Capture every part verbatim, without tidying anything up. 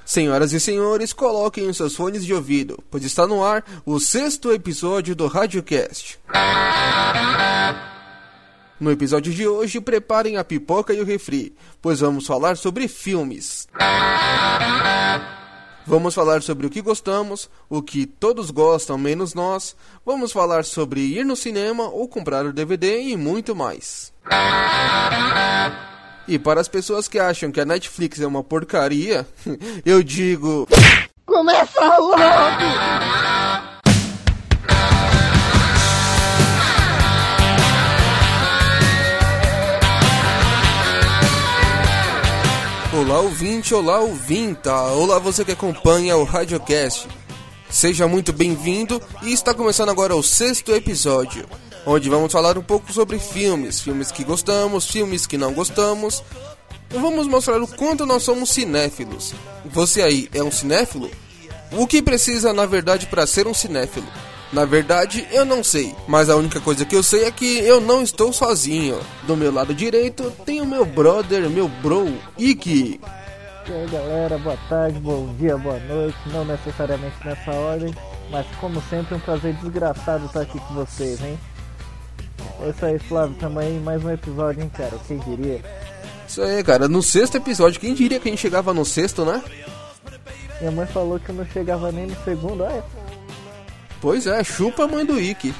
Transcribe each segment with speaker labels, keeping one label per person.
Speaker 1: Senhoras e senhores, coloquem os seus fones de ouvido, pois está no ar o sexto episódio do RadioCast. No episódio de hoje, preparem a pipoca e o refri, pois vamos falar sobre filmes. Vamos falar sobre o que gostamos, o que todos gostam menos nós, vamos falar sobre ir no cinema ou comprar o D V D e muito mais. E para as pessoas que acham que a Netflix é uma porcaria, eu digo...
Speaker 2: Começa logo!
Speaker 1: Olá ouvinte, olá ouvinta, olá você que acompanha o RadioCast. Seja muito bem-vindo e está começando agora o sexto episódio, onde vamos falar um pouco sobre filmes, filmes que gostamos, filmes que não gostamos. E vamos mostrar o quanto nós somos cinéfilos. Você aí é um cinéfilo? O que precisa na verdade para ser um cinéfilo? Na verdade, eu não sei, mas a única coisa que eu sei é que eu não estou sozinho. Do meu lado direito tem o meu brother, meu bro, Iki.
Speaker 2: E aí galera, boa tarde, bom dia, boa noite, não necessariamente nessa ordem, mas como sempre um prazer desgraçado estar aqui com vocês, hein? É isso aí, Flávio, também mais um episódio, hein, cara, quem diria?
Speaker 1: Isso aí, cara, no sexto episódio, quem diria que a gente chegava no sexto, né?
Speaker 2: Minha mãe falou que eu não chegava nem no segundo, olha.
Speaker 1: Pois é, chupa a mãe do Ike.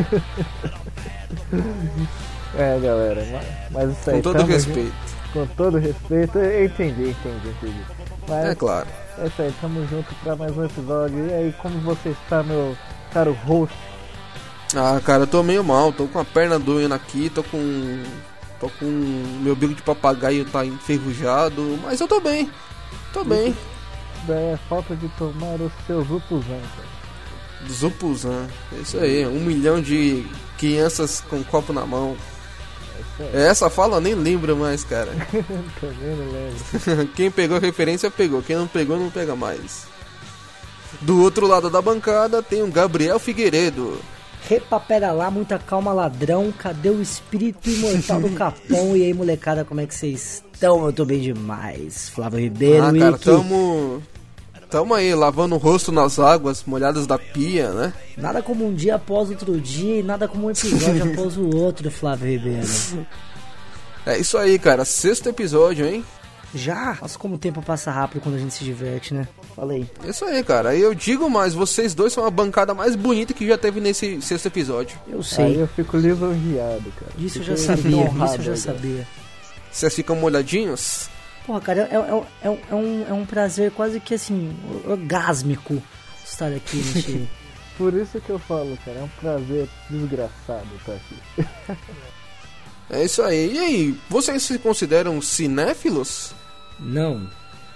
Speaker 2: É, galera, mas, mas isso aí...
Speaker 1: Com todo respeito.
Speaker 2: Junto, com todo respeito, eu entendi, entendi, entendi. Mas,
Speaker 1: é claro.
Speaker 2: É isso aí, tamo junto pra mais um episódio. E aí, como você está, meu caro host?
Speaker 1: Ah, cara, eu tô meio mal, tô com a perna doendo aqui, tô com... Tô com... Meu bico de papagaio tá enferrujado, mas eu tô bem, tô bem.
Speaker 2: Isso daí é falta de tomar o seu Zupuzan, cara.
Speaker 1: Zupuzan, é isso aí, um milhão de crianças com um copo na mão. É essa fala eu nem lembro mais, cara.
Speaker 2: Também não lembro.
Speaker 1: Quem pegou a referência pegou, quem não pegou não pega mais. Do outro lado da bancada tem o Gabriel Figueiredo.
Speaker 3: Repapera lá, muita calma ladrão, cadê o espírito imortal do Capão? E aí molecada, como é que vocês estão? Eu tô bem demais, Flávio Ribeiro.
Speaker 1: Ah, cara,
Speaker 3: Ike.
Speaker 1: tamo... Tamo aí, lavando o rosto nas águas molhadas da pia, né?
Speaker 3: Nada como um dia após outro dia e nada como um episódio após o outro, Flávio Ribeiro.
Speaker 1: É isso aí, cara, sexto episódio, hein?
Speaker 3: Já? Nossa, como o tempo passa rápido quando a gente se diverte, né? Fala aí.
Speaker 1: Isso aí, cara, eu digo mais, vocês dois são a bancada mais bonita que já teve nesse sexto episódio.
Speaker 3: Eu sei.
Speaker 2: Aí eu fico lisonjeado, cara.
Speaker 3: Isso eu
Speaker 2: Fico
Speaker 3: já sabia,
Speaker 2: honrado,
Speaker 3: isso eu já
Speaker 2: cara.
Speaker 3: sabia.
Speaker 1: Vocês ficam molhadinhos?
Speaker 3: Porra, cara, é, é, é, um, é, um, é um prazer quase que, assim, orgásmico estar aqui nesse...
Speaker 2: Por isso que eu falo, cara, é um prazer desgraçado estar aqui.
Speaker 1: É isso aí. E aí, vocês se consideram cinéfilos?
Speaker 3: Não.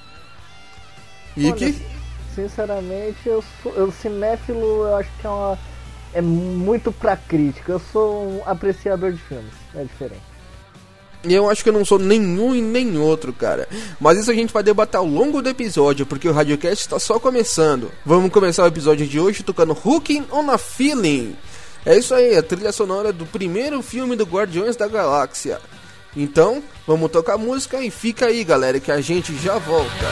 Speaker 1: Ike?
Speaker 2: Olha, sinceramente, eu sou eu, cinéfilo, eu acho que é uma... É muito pra crítica. Eu sou um apreciador de filmes, é diferente.
Speaker 1: E eu acho que eu não sou nenhum e nem outro, cara. Mas isso a gente vai debater ao longo do episódio, porque o RadioCast está só começando. Vamos começar o episódio de hoje tocando Hooking on a Feeling. É isso aí, a trilha sonora do primeiro filme do Guardiões da Galáxia. Então, vamos tocar a música e fica aí, galera, que a gente já volta.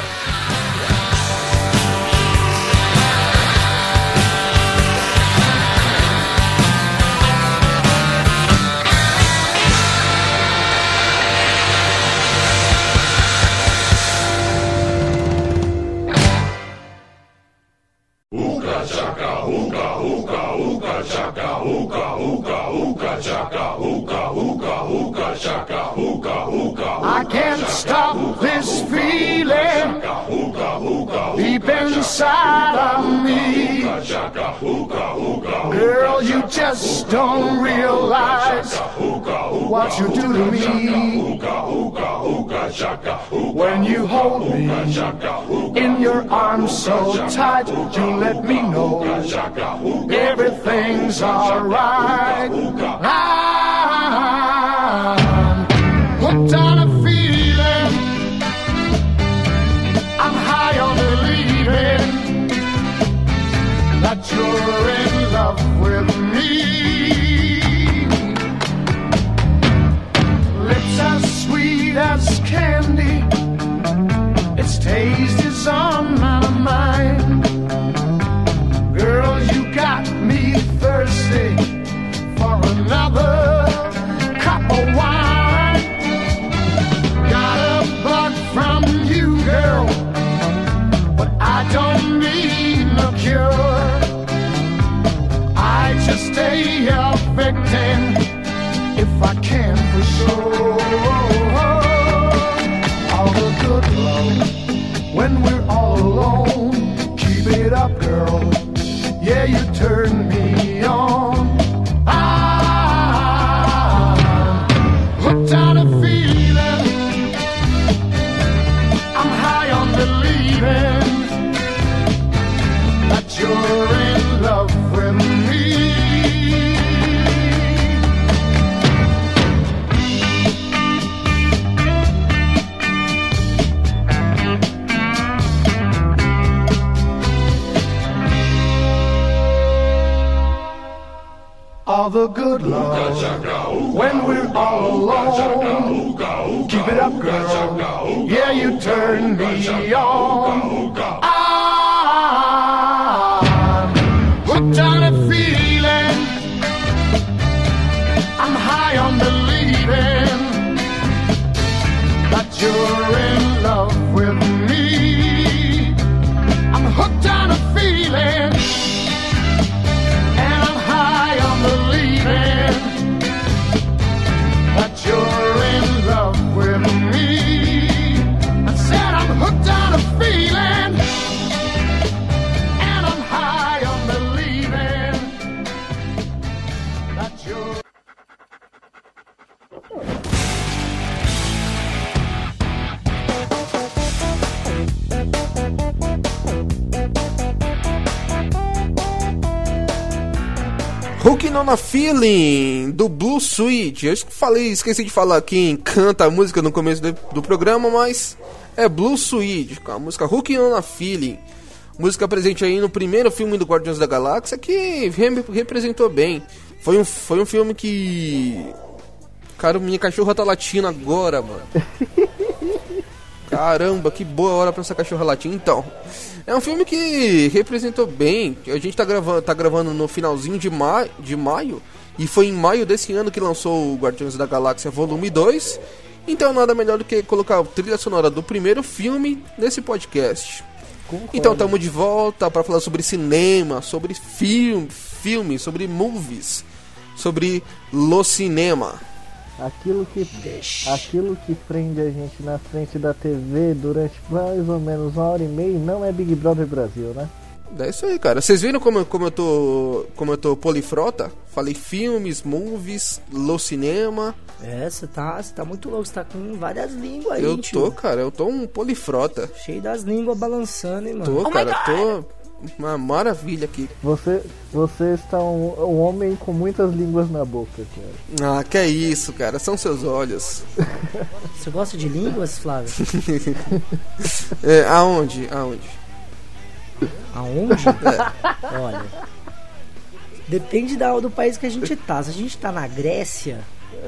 Speaker 4: I can't stop this feeling deep inside of me. Girl, you just don't realize what you do to me. When you hold me in your arms so tight, you let me know everything's alright. I'm hooked on a feeling, I'm high on believing that you're in love with me. Lips as sweet as candy, its taste is on all the good love when we're all alone. Keep it up, girl. Yeah, you turn me on. I'm hooked on a feeling. I'm high on believing that you're in love with me. I'm hooked on a feeling. That you're in love with me. I said I'm hooked on a feeling, and I'm high on believing that you're.
Speaker 1: Hooking on a Feeling, do Blue Suede. Eu falei, esqueci de falar quem canta a música no começo do, do programa, mas é Blue Suede, com a música Hooking on a Feeling. Música presente aí no primeiro filme do Guardiões da Galáxia, que re- representou bem. Foi um, foi um filme que... Cara, minha cachorra tá latindo agora, mano. Caramba, que boa hora pra essa cachorra latir. Então, é um filme que representou bem. A gente tá gravando, tá gravando no finalzinho de, ma- de maio. E foi em maio desse ano que lançou o Guardiões da Galáxia Volume dois. Então nada melhor do que colocar a trilha sonora do primeiro filme nesse podcast.
Speaker 2: Concordo.
Speaker 1: Então estamos de volta para falar sobre cinema, sobre film, filme, sobre movies, sobre lo cinema.
Speaker 2: Aquilo que, aquilo que prende a gente na frente da T V durante mais ou menos uma hora e meia não é Big Brother Brasil, né?
Speaker 1: É isso aí, cara. Vocês viram como, como eu tô como eu tô polifrota? Falei filmes, movies, lo cinema.
Speaker 3: É, você tá, você tá muito louco, você tá com várias línguas aí,
Speaker 1: Eu
Speaker 3: tio.
Speaker 1: tô, cara, eu tô um polifrota.
Speaker 3: Cheio das línguas balançando, hein, mano.
Speaker 1: Tô, cara, tô uma maravilha aqui.
Speaker 2: Você, você está um, um homem com muitas línguas na boca, cara.
Speaker 1: Ah, que é isso, cara, são seus olhos.
Speaker 3: Você gosta de línguas, Flávio?
Speaker 1: É, aonde? Aonde?
Speaker 3: Aonde? É. Olha, depende da, do país que a gente tá. Se a gente tá na Grécia,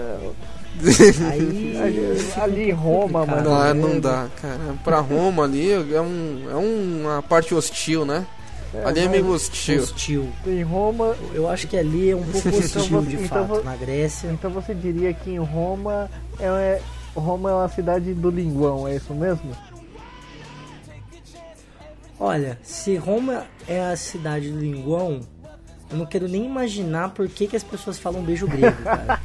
Speaker 3: aí
Speaker 2: Ali, ali em Roma,
Speaker 3: complicado.
Speaker 2: mano.
Speaker 1: Ah, não dá, cara. Pra Roma ali é, um, é uma parte hostil, né? Ali é meio hostil.
Speaker 3: hostil.
Speaker 2: Em Roma,
Speaker 3: Eu acho que ali é um pouco hostil,
Speaker 2: Então você-
Speaker 3: de
Speaker 2: então
Speaker 3: fato.
Speaker 2: vo-
Speaker 3: Na Grécia.
Speaker 2: então você diria que em Roma é, Roma é uma cidade do linguão, é isso mesmo?
Speaker 3: Olha, se Roma é a cidade do linguão, eu não quero nem imaginar por que, que as pessoas falam beijo grego, cara.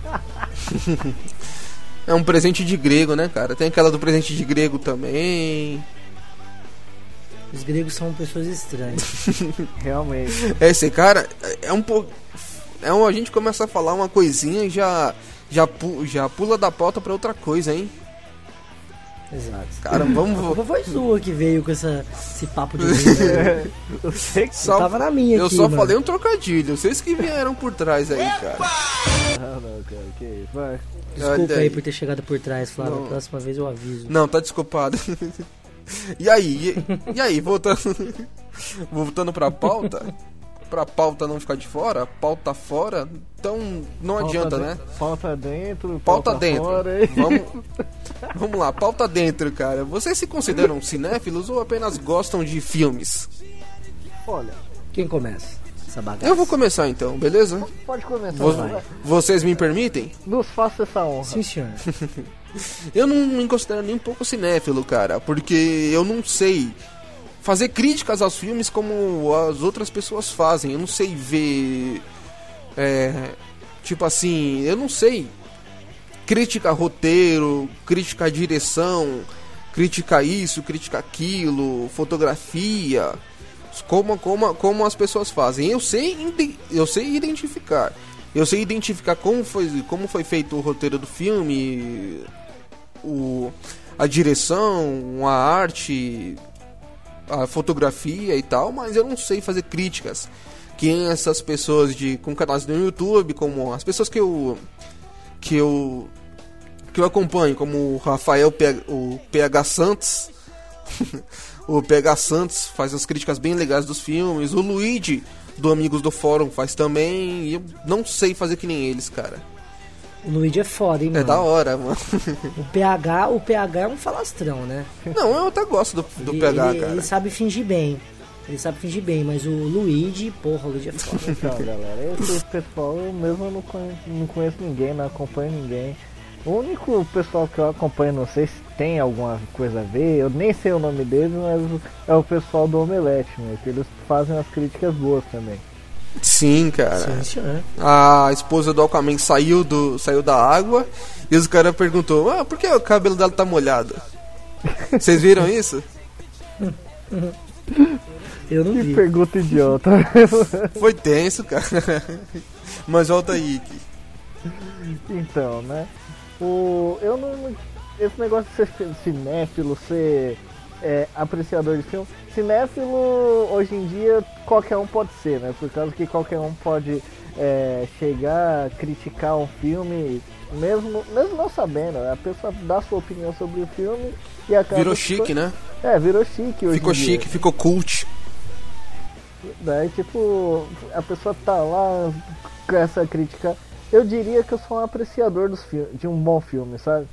Speaker 1: É um presente de grego, né, cara? Tem aquela do presente de grego também.
Speaker 3: Os gregos são pessoas estranhas.
Speaker 2: Realmente.
Speaker 1: É esse cara, é um pouco. É um, a gente começa a falar uma coisinha e já, já, pu, já pula da pauta pra outra coisa, hein?
Speaker 3: Exato.
Speaker 1: Cara, vamos.
Speaker 3: A culpa foi sua que veio com essa, esse papo de grego.
Speaker 2: Eu sei que
Speaker 1: Só,
Speaker 3: Eu tava na minha
Speaker 1: eu
Speaker 3: aqui,
Speaker 1: só
Speaker 3: mano.
Speaker 1: falei um trocadilho, vocês que vieram por trás aí, cara.
Speaker 2: não, não, cara, que isso, vai.
Speaker 3: Desculpa
Speaker 1: Olha
Speaker 3: aí
Speaker 1: aí.
Speaker 3: por ter chegado por trás, Flávio.
Speaker 1: Não.
Speaker 3: A próxima vez eu aviso.
Speaker 1: Não, tá desculpado. E aí, e, e aí, voltando, voltando pra pauta, pra pauta não ficar de fora, pauta fora, então não adianta,
Speaker 2: Pauta
Speaker 1: né?
Speaker 2: de- Pauta dentro,
Speaker 1: Pauta
Speaker 2: pauta
Speaker 1: dentro.
Speaker 2: fora.
Speaker 1: Vamos, vamos lá, pauta dentro, cara. Vocês se consideram cinéfilos ou apenas gostam de filmes?
Speaker 2: Olha,
Speaker 3: Quem começa essa bagaça?
Speaker 1: Eu vou começar então, beleza?
Speaker 2: pode começar.
Speaker 1: Vo-
Speaker 2: vai.
Speaker 1: Vocês me permitem?
Speaker 2: Nos faça essa honra.
Speaker 3: Sim, senhor.
Speaker 1: Eu não me considero nem um pouco cinéfilo, cara, porque eu não sei fazer críticas aos filmes como as outras pessoas fazem. Eu não sei ver. É, tipo assim, eu não sei criticar roteiro, criticar direção, criticar isso, criticar aquilo, fotografia, como, como, como as pessoas fazem. Eu sei, ide- eu sei identificar. Eu sei identificar como foi, como foi feito o roteiro do filme, o, a direção, a arte, a fotografia e tal, mas eu não sei fazer críticas. Que essas pessoas de, com canais no YouTube, como as pessoas que eu que eu que eu acompanho, como o Rafael P, o P H Santos, o P H Santos faz as críticas bem legais dos filmes, o Luigi do Amigos do Fórum faz também, e eu não sei fazer que nem eles, cara.
Speaker 3: O Luigi é foda, hein, mano?
Speaker 1: É da hora, mano.
Speaker 3: O P H, o P H é um falastrão, né?
Speaker 1: Não, eu até gosto do, do
Speaker 3: ele,
Speaker 1: P H,
Speaker 3: ele,
Speaker 1: cara.
Speaker 3: Ele sabe fingir bem. Ele sabe fingir bem, mas o Luigi, porra, o Luigi é foda.
Speaker 2: Então, galera, esse pessoal eu mesmo não conheço, não conheço ninguém, não acompanho ninguém. O único pessoal que eu acompanho, não sei se tem alguma coisa a ver, eu nem sei o nome deles, mas é o pessoal do Omelete, meu, que eles fazem as críticas boas também.
Speaker 1: Sim, cara.
Speaker 3: Sim, senhor.
Speaker 1: A esposa do Aquaman saiu, do, saiu da água e os caras perguntou, ah, por que o cabelo dela tá molhado? Vocês viram isso?
Speaker 3: Eu não
Speaker 2: Que
Speaker 3: vi.
Speaker 2: pergunta idiota.
Speaker 1: Foi tenso, cara. Mas volta aí, Ike.
Speaker 2: Então, né? O, eu não. Esse negócio de ser cinéfilo, ser é, apreciador de filme. Cinéfilo, hoje em dia, qualquer um pode ser, né? Por causa que qualquer um pode é, chegar, criticar um filme, mesmo, mesmo não sabendo. A pessoa dá sua opinião sobre o filme e acaba.
Speaker 1: Virou chique, né?
Speaker 2: É, virou chique hoje
Speaker 1: Ficou
Speaker 2: em dia.
Speaker 1: chique, ficou cult.
Speaker 2: Daí, tipo, a pessoa tá lá com essa crítica. Eu diria que eu sou um apreciador dos filmes, de um bom filme, sabe?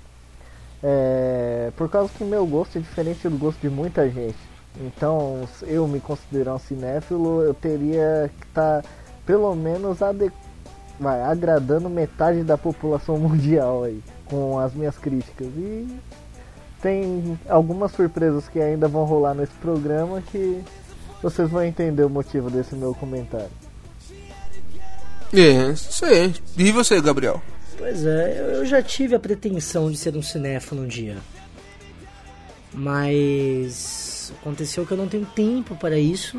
Speaker 2: É, por causa que meu gosto é diferente do gosto de muita gente. Então, se eu me considerar um cinéfilo, eu teria que estar, tá, pelo menos, ade- vai, agradando metade da população mundial aí, com as minhas críticas. E tem algumas surpresas que ainda vão rolar nesse programa que vocês vão entender o motivo desse meu comentário.
Speaker 1: É, sei. E você, Gabriel?
Speaker 3: Pois é, eu- eu já tive a pretensão de ser um cinéfilo um dia. Mas aconteceu que eu não tenho tempo para isso.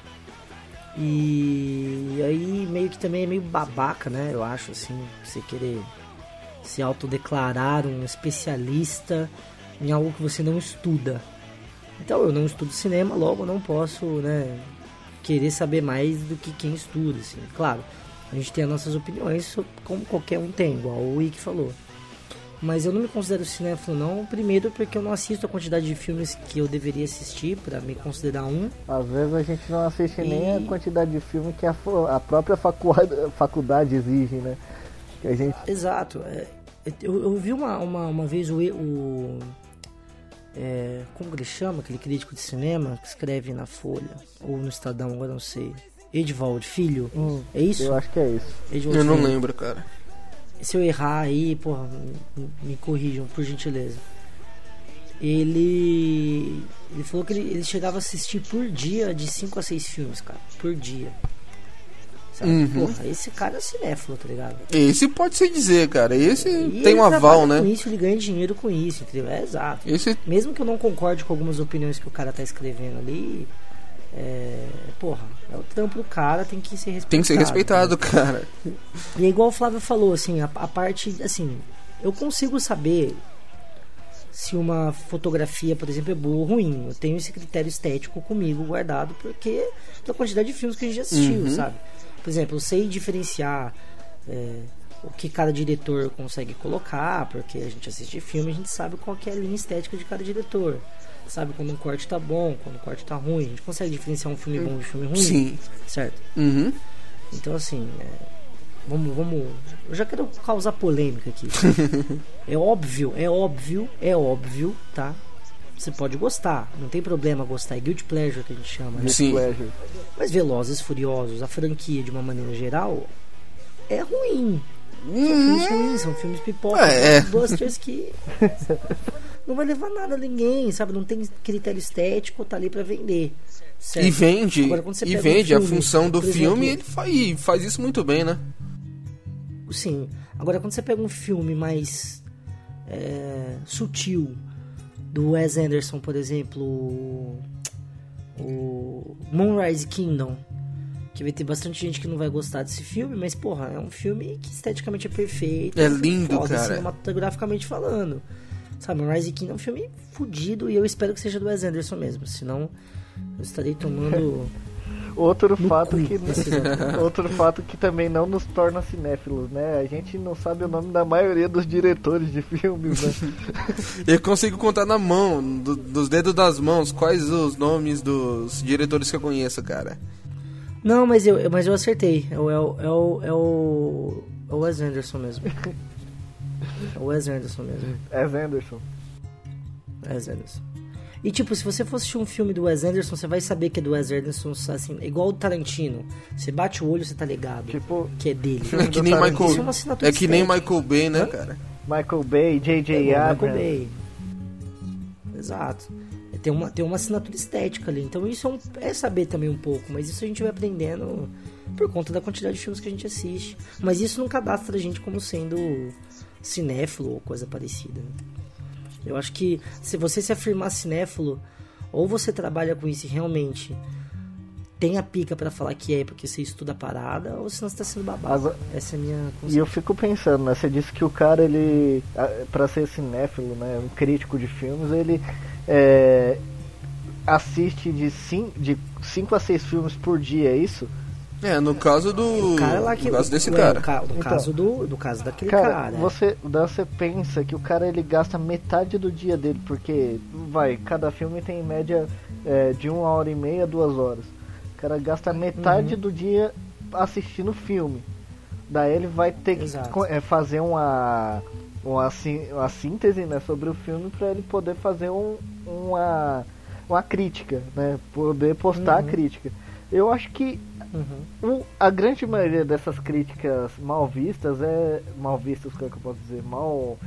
Speaker 3: E aí meio que também é meio babaca, né? Eu acho, assim, você querer se autodeclarar um especialista em algo que você não estuda. Então eu não estudo cinema, logo eu não posso, né, querer saber mais do que quem estuda, assim. Claro, a gente tem as nossas opiniões, como qualquer um tem, igual o Wick falou. Mas eu não me considero cinéfilo não, primeiro porque eu não assisto a quantidade de filmes que eu deveria assistir pra me considerar um.
Speaker 2: Às vezes a gente não assiste
Speaker 3: E-
Speaker 2: nem a quantidade de filme que a, fo- a própria faculdade, faculdade exige, né? Que a gente...
Speaker 3: Exato. é, eu, eu vi uma, uma, uma vez o... o é, como que ele chama? Aquele crítico de cinema que escreve na Folha, ou no Estadão, agora não sei. Edivaldo Filho,
Speaker 2: Hum,
Speaker 3: é isso?
Speaker 2: Eu acho que é isso.
Speaker 3: Edivaldo
Speaker 1: Eu não
Speaker 3: Filho.
Speaker 1: lembro, cara.
Speaker 3: Se eu errar aí, porra, me, me corrijam, por gentileza. Ele. Ele falou que ele, ele chegava a assistir por dia de cinco a seis filmes, cara. Por dia. Sabe?
Speaker 1: Uhum.
Speaker 3: Porra, esse cara é cinéfilo, tá ligado?
Speaker 1: Esse pode se dizer, cara. Esse
Speaker 3: E
Speaker 1: tem
Speaker 3: ele
Speaker 1: um aval,
Speaker 3: trabalha
Speaker 1: né?
Speaker 3: Com isso, ele ganha dinheiro com isso, entendeu? É exato.
Speaker 1: Esse
Speaker 3: Mesmo que eu não concorde com algumas opiniões que o cara tá escrevendo ali, é. Porra, é o trampo do cara, tem que ser respeitado.
Speaker 1: tem que ser respeitado, cara.
Speaker 3: E é igual o Flávio falou, assim, a, a parte, assim, eu consigo saber se uma fotografia, por exemplo, é boa ou ruim. Eu tenho esse critério estético comigo guardado, porque da quantidade de filmes que a gente já assistiu,
Speaker 1: Uhum.
Speaker 3: sabe? Por exemplo, eu sei diferenciar é, o que cada diretor consegue colocar, porque a gente assiste filme, a gente sabe qual que é a linha estética de cada diretor. Sabe quando um corte tá bom, quando o corte tá ruim. A gente consegue diferenciar um filme bom de filme ruim.
Speaker 1: Sim.
Speaker 3: Certo?
Speaker 1: Uhum.
Speaker 3: Então, assim, é, vamos, vamos. Eu já quero causar polêmica aqui. É óbvio, é óbvio, é óbvio, tá? Você pode gostar, não tem problema gostar. É guilty pleasure que a gente chama, né?
Speaker 1: Sim.
Speaker 2: Pleasure.
Speaker 3: Mas Velozes e Furiosos, a franquia de uma maneira geral, é ruim. São filmes ruins, são filmes pipoca,
Speaker 1: É, é.
Speaker 3: blockbusters que não vai levar nada a ninguém, sabe? Não tem critério estético, tá ali pra vender. Certo?
Speaker 1: E vende,
Speaker 3: Agora, quando você
Speaker 1: e
Speaker 3: pega um
Speaker 1: vende a
Speaker 3: filme,
Speaker 1: função do
Speaker 3: por
Speaker 1: filme,
Speaker 3: exemplo-
Speaker 1: ele faz, faz isso muito bem, né?
Speaker 3: Sim. Agora, quando você pega um filme mais é, sutil, do Wes Anderson, por exemplo, o, o Moonrise Kingdom, que vai ter bastante gente que não vai gostar desse filme, mas, porra, é um filme que esteticamente é perfeito.
Speaker 1: É
Speaker 3: um filme
Speaker 1: lindo,
Speaker 3: foda,
Speaker 1: cara.
Speaker 3: cinematograficamente falando. Sabe, Moonrise Kingdom é um filme fudido e eu espero que seja do Wes Anderson mesmo, senão eu estarei tomando...
Speaker 2: Outro
Speaker 3: No
Speaker 2: fato
Speaker 3: cu,
Speaker 2: que
Speaker 3: esse exatamente.
Speaker 2: outro fato que também não nos torna cinéfilos, né? A gente não sabe o nome da maioria dos diretores de filmes, né?
Speaker 1: Eu consigo contar na mão, do- dos dedos das mãos, quais os nomes dos diretores que eu conheço, cara.
Speaker 3: Não, mas eu, mas eu acertei. É o, é o, é o, é o, é o Wes Anderson mesmo. É o Wes Anderson mesmo.
Speaker 2: Wes Anderson.
Speaker 3: Wes Anderson. E tipo, se você for assistir um filme do Wes Anderson, você vai saber que é do Wes Anderson, assim, igual o Tarantino. Você bate o olho, você tá ligado
Speaker 2: Tipo,
Speaker 3: que é dele.
Speaker 1: É que nem Michael,
Speaker 3: Isso é uma assinatura
Speaker 1: é que nem
Speaker 3: estética.
Speaker 1: Michael Bay, né, cara?
Speaker 2: Michael Bay, J J
Speaker 3: É, Michael
Speaker 2: Abrams.
Speaker 3: Bay. Exato. Tem uma, tem uma assinatura estética ali. Então isso é, um, é saber também um pouco. Mas isso a gente vai aprendendo por conta da quantidade de filmes que a gente assiste. Mas isso não cadastra a gente como sendo cinéfilo ou coisa parecida. Eu acho que se você se afirmar cinéfilo, ou você trabalha com isso e realmente tem a pica pra falar que é porque você estuda a parada, ou senão você tá sendo babaca.
Speaker 2: Agora-
Speaker 3: Essa é a minha
Speaker 2: E
Speaker 3: concepção.
Speaker 2: eu fico pensando, né? Você disse que o cara, ele, ah, pra ser cinéfilo, né? Um crítico de filmes, ele é, assiste de cinco a seis filmes por dia, é isso?
Speaker 1: É, no caso do.
Speaker 3: O cara lá que,
Speaker 1: no caso desse
Speaker 3: é,
Speaker 1: cara.
Speaker 3: No, ca- no
Speaker 2: Então.
Speaker 3: caso do, do caso daquele
Speaker 2: Cara,
Speaker 3: cara.
Speaker 2: você, daí você pensa que o cara, ele gasta metade do dia dele, porque, vai, cada filme tem em média é, de uma hora e meia, duas horas. O cara gasta metade
Speaker 3: Uhum.
Speaker 2: do dia assistindo filme. Daí ele vai ter que
Speaker 3: Exato.
Speaker 2: co- é, fazer uma, uma, sí- uma síntese, né, sobre o filme para ele poder fazer um, uma, uma crítica, né? Poder postar
Speaker 3: Uhum.
Speaker 2: a crítica. Eu acho que
Speaker 3: Uhum.
Speaker 2: um, a grande maioria dessas críticas mal vistas é. Mal vistas, como é que eu posso dizer? Mal.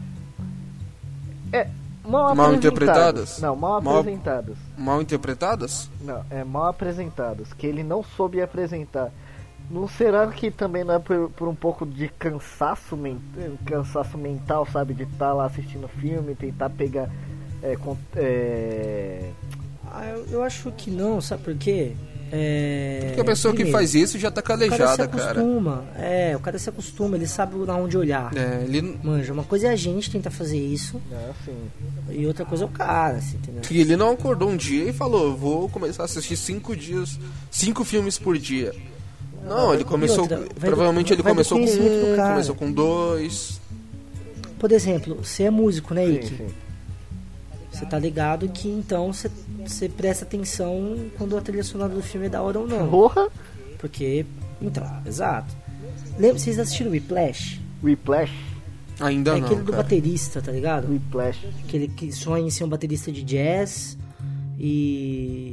Speaker 2: É. Mal,
Speaker 1: Mal
Speaker 2: apresentadas.
Speaker 1: interpretadas?
Speaker 2: Não, mal,
Speaker 1: Mal-
Speaker 2: apresentadas.
Speaker 1: Mal interpretadas?
Speaker 2: Não, é mal apresentadas. Que ele não soube apresentar. Não será que também não é por, por um pouco de cansaço, men cansaço mental, sabe? De estar lá assistindo filme, tentar pegar. É, con- é...
Speaker 3: Ah, eu, eu acho que não, sabe por quê? É...
Speaker 1: Porque a pessoa que
Speaker 3: primeiro,
Speaker 1: faz isso já tá
Speaker 3: o cara se
Speaker 1: calejada, cara.
Speaker 3: acostuma. É, o cara se acostuma, ele sabe na onde olhar.
Speaker 1: É, ele,
Speaker 3: Manja, uma coisa é a gente tentar fazer isso,
Speaker 2: Não, assim.
Speaker 3: e outra coisa é o cara, assim, entendeu?
Speaker 1: que ele não acordou um dia e falou, vou começar a assistir cinco dias, cinco filmes por dia. Não, ele começou.
Speaker 3: outra, vai do-
Speaker 1: provavelmente ele
Speaker 3: vai do
Speaker 1: começou com
Speaker 3: conhecimento do
Speaker 1: um,
Speaker 3: cara.
Speaker 1: começou com dois.
Speaker 3: Por exemplo, você é músico, né,
Speaker 2: Sim,
Speaker 3: Ike?
Speaker 2: sim.
Speaker 3: Você tá ligado que então você, você presta atenção quando a trilha sonora do filme é da hora ou não.
Speaker 2: Porra!
Speaker 3: Porque, então, exato. Lembra, vocês assistiram Whiplash?
Speaker 2: Whiplash.
Speaker 1: Ainda
Speaker 3: é
Speaker 1: não.
Speaker 3: aquele do
Speaker 1: cara.
Speaker 3: baterista, tá ligado?
Speaker 2: Whiplash.
Speaker 3: Aquele que sonha em ser um baterista de jazz e...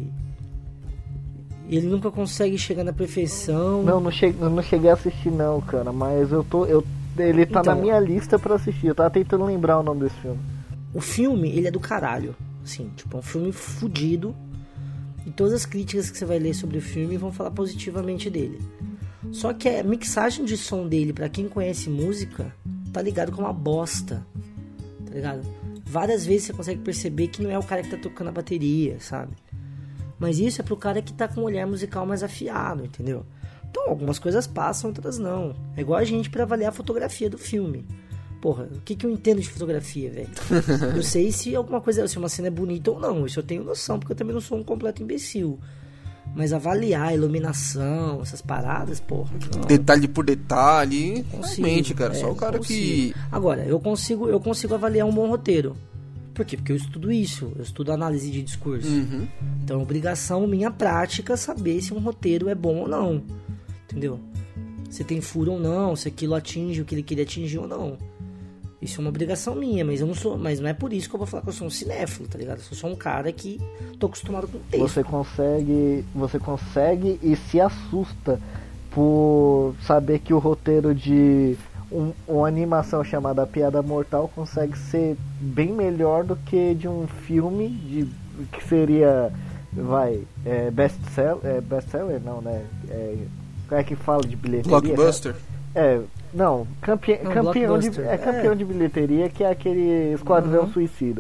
Speaker 3: e ele nunca consegue chegar na perfeição.
Speaker 2: Não, não cheguei, não cheguei a assistir não, cara, mas eu tô. Eu, ele tá
Speaker 3: Então.
Speaker 2: na minha lista pra assistir. Eu tava tentando lembrar o nome desse filme.
Speaker 3: O filme, ele é do caralho. Assim, tipo, é um filme fudido. E todas as críticas que você vai ler sobre o filme vão falar positivamente dele. Só que a mixagem de som dele, pra quem conhece música, tá ligado com uma bosta. Tá ligado? Várias vezes você consegue perceber que não é o cara que tá tocando a bateria, sabe? Mas isso é pro cara que tá com um olhar musical mais afiado, entendeu? Então, algumas coisas passam, outras não. É igual a gente pra avaliar a fotografia do filme. Porra, o que, que eu entendo de fotografia, velho? Eu sei se alguma coisa, se uma cena é bonita ou não. Isso eu tenho noção, porque eu também não sou um completo imbecil. Mas avaliar a iluminação, essas paradas, porra. Não,
Speaker 1: Detalhe por detalhe.
Speaker 3: consigo,
Speaker 1: Realmente, cara.
Speaker 3: é,
Speaker 1: Só o cara
Speaker 3: consigo.
Speaker 1: que.
Speaker 3: Agora, eu consigo, eu consigo avaliar um bom roteiro. Por quê? Porque eu estudo isso. Eu estudo análise de discurso.
Speaker 1: Uhum.
Speaker 3: Então é obrigação minha prática saber se um roteiro é bom ou não. Entendeu? Se tem furo ou não, se aquilo atinge o que ele queria atingir ou não. Isso é uma obrigação minha, mas eu não sou, mas não é por isso que eu vou falar que eu sou um cinéfilo, tá ligado? Eu sou só um cara que tô acostumado com texto.
Speaker 2: Você consegue. Você consegue e se assusta por saber que o roteiro de um, uma animação chamada Piada Mortal consegue ser bem melhor do que de um filme de, que seria. Vai, é, best-seller, é, best-seller não, né? É, como é que fala de bilheteria?
Speaker 1: Blockbuster.
Speaker 2: É, não, campe,
Speaker 3: Não,
Speaker 2: campeão, de,
Speaker 3: blockbuster.
Speaker 2: é campeão
Speaker 3: É.
Speaker 2: de bilheteria, que é aquele Esquadrão
Speaker 3: Uhum.
Speaker 2: Suicida.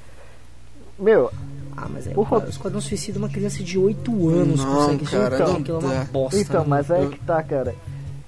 Speaker 2: Meu,
Speaker 3: Ah, mas é,
Speaker 2: O
Speaker 3: o
Speaker 2: ro-
Speaker 3: Esquadrão Suicida, uma criança de oito anos
Speaker 1: Não,
Speaker 3: consegue
Speaker 1: cara,
Speaker 3: então,
Speaker 1: não
Speaker 3: aquilo é uma
Speaker 1: dá.
Speaker 3: bosta.
Speaker 2: então,
Speaker 3: né?
Speaker 2: mas é
Speaker 1: Eu-
Speaker 2: que tá, cara.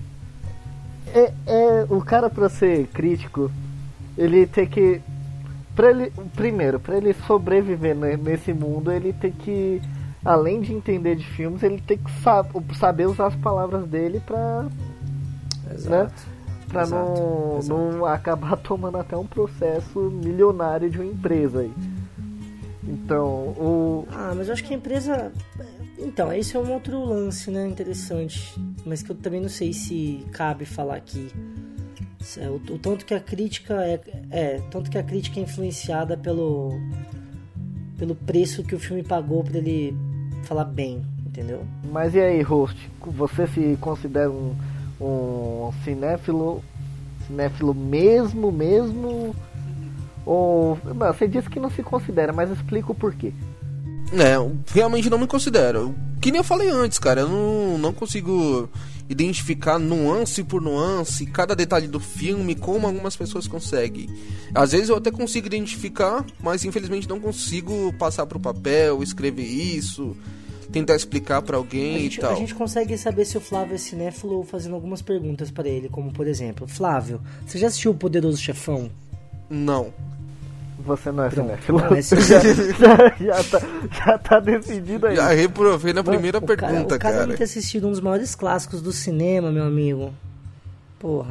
Speaker 2: É, é o cara, pra ser crítico, ele tem que, pra ele, primeiro, pra ele sobreviver ne- nesse mundo, ele tem que, além de entender de filmes, ele tem que sa- saber usar as palavras dele pra,
Speaker 3: Exato.
Speaker 2: né, pra
Speaker 3: Exato,
Speaker 2: não,
Speaker 3: exato.
Speaker 2: não acabar tomando até um processo milionário de uma empresa aí. Então, o,
Speaker 3: Ah, mas eu acho que a empresa. Então, esse é um outro lance, né, interessante, mas que eu também não sei se cabe falar aqui. O, o tanto que a crítica é, é, tanto que a crítica é influenciada pelo pelo preço que o filme pagou pra ele falar bem, entendeu?
Speaker 2: Mas e aí, host, você se considera um, um cinéfilo, cinéfilo mesmo, mesmo? Ou não, você disse que não se considera, mas explica o porquê.
Speaker 1: É, eu realmente não me considero. Que nem eu falei antes, cara, eu não, não consigo identificar nuance por nuance, cada detalhe do filme, como algumas pessoas conseguem. Às vezes eu até consigo identificar, mas infelizmente não consigo passar pro papel, escrever isso, tentar explicar pra alguém
Speaker 3: a gente,
Speaker 1: e tal.
Speaker 3: A gente consegue saber se o Flávio é cinéfilo fazendo algumas perguntas pra ele, como por exemplo, Flávio, você já assistiu O Poderoso Chefão?
Speaker 1: Não.
Speaker 2: Você não é
Speaker 3: Pronto,
Speaker 2: cinéfilo.
Speaker 3: não é
Speaker 2: já, já, já, tá, já tá decidido aí.
Speaker 1: Já reprovei na primeira
Speaker 3: o cara,
Speaker 1: pergunta,
Speaker 3: o cara.
Speaker 1: cara.
Speaker 3: deve ter assistido um dos maiores clássicos do cinema, meu amigo. Porra.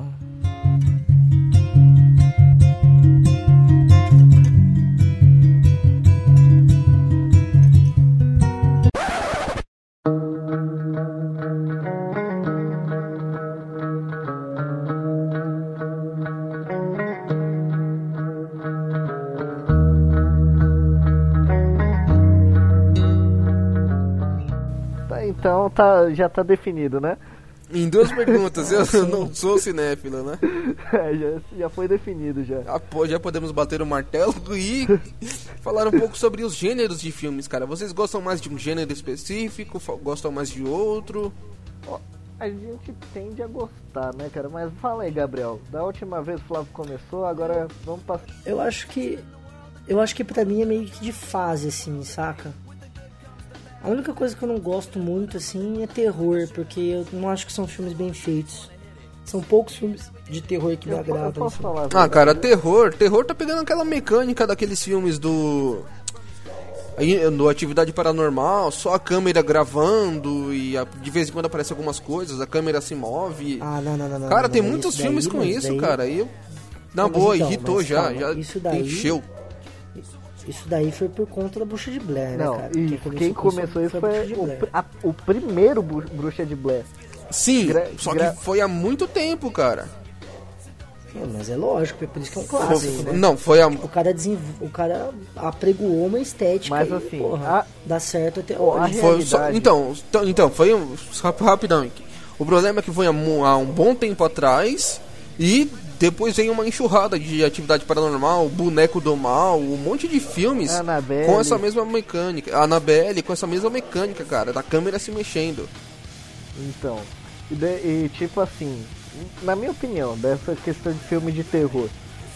Speaker 2: Então tá, já tá definido, né?
Speaker 1: Em duas perguntas, eu não sou cinéfilo, né?
Speaker 2: É, já, já foi definido já.
Speaker 1: Ah, pô, já podemos bater o martelo e falar um pouco sobre os gêneros de filmes, cara. Vocês gostam mais de um gênero específico? Gostam mais de outro?
Speaker 2: Ó, a gente tende a gostar, né, cara? Mas fala aí, Gabriel. Da última vez o Flávio começou, agora vamos passar.
Speaker 3: Eu acho que. Eu acho que pra mim é meio que de fase, assim, saca? A única coisa que eu não gosto muito, assim, é terror, porque eu não acho que são filmes bem feitos. São poucos filmes de terror que me
Speaker 2: Eu, po- eu
Speaker 3: agradam.
Speaker 2: posso
Speaker 3: assim.
Speaker 2: falar?
Speaker 1: Ah,
Speaker 2: verdade?
Speaker 1: cara, terror. Terror tá pegando aquela mecânica daqueles filmes do... Aí, no Atividade Paranormal, só a câmera gravando e a- de vez em quando aparece algumas coisas, a câmera se move.
Speaker 3: Ah, não, não, não. não,
Speaker 1: Cara,
Speaker 3: não,
Speaker 1: tem
Speaker 3: não,
Speaker 1: muitos
Speaker 3: isso
Speaker 1: filmes
Speaker 3: daí,
Speaker 1: com
Speaker 3: mas
Speaker 1: isso,
Speaker 3: daí-
Speaker 1: cara. E eu, na
Speaker 3: Não, mas
Speaker 1: boa,
Speaker 3: então,
Speaker 1: irritou
Speaker 3: mas
Speaker 1: já,
Speaker 3: calma,
Speaker 1: já
Speaker 3: isso daí-
Speaker 1: encheu.
Speaker 3: Isso daí foi por conta da Bruxa de Blair, né,
Speaker 2: Não,
Speaker 3: cara?
Speaker 2: e quem começou isso
Speaker 3: a
Speaker 2: foi
Speaker 3: Bruxa de
Speaker 2: o,
Speaker 3: Blair.
Speaker 2: pr- a- o primeiro Bu- Bruxa de Blair.
Speaker 1: Sim,
Speaker 2: Gra-
Speaker 1: só
Speaker 2: gra-
Speaker 1: que foi há muito tempo, cara.
Speaker 3: É, mas é lógico, é por isso que é um clássico, né?
Speaker 1: Não, foi há...
Speaker 3: O cara, desenv... o cara apregoou uma estética
Speaker 2: Mas
Speaker 3: e,
Speaker 2: assim,
Speaker 3: porra,
Speaker 2: a-
Speaker 3: dá certo até
Speaker 2: Pô, a
Speaker 3: hoje.
Speaker 1: Foi só,
Speaker 2: realidade-
Speaker 1: então, então, então, foi um, rap- rapidão aqui. O problema é que foi há, mu- há um bom tempo atrás e depois veio uma enxurrada de Atividade Paranormal, Boneco do Mal, um monte de filmes
Speaker 2: Annabelle.
Speaker 1: com essa mesma mecânica. A Annabelle com essa mesma mecânica, cara, da câmera se mexendo.
Speaker 2: Então, e, de- e tipo assim, na minha opinião, dessa questão de filme de terror,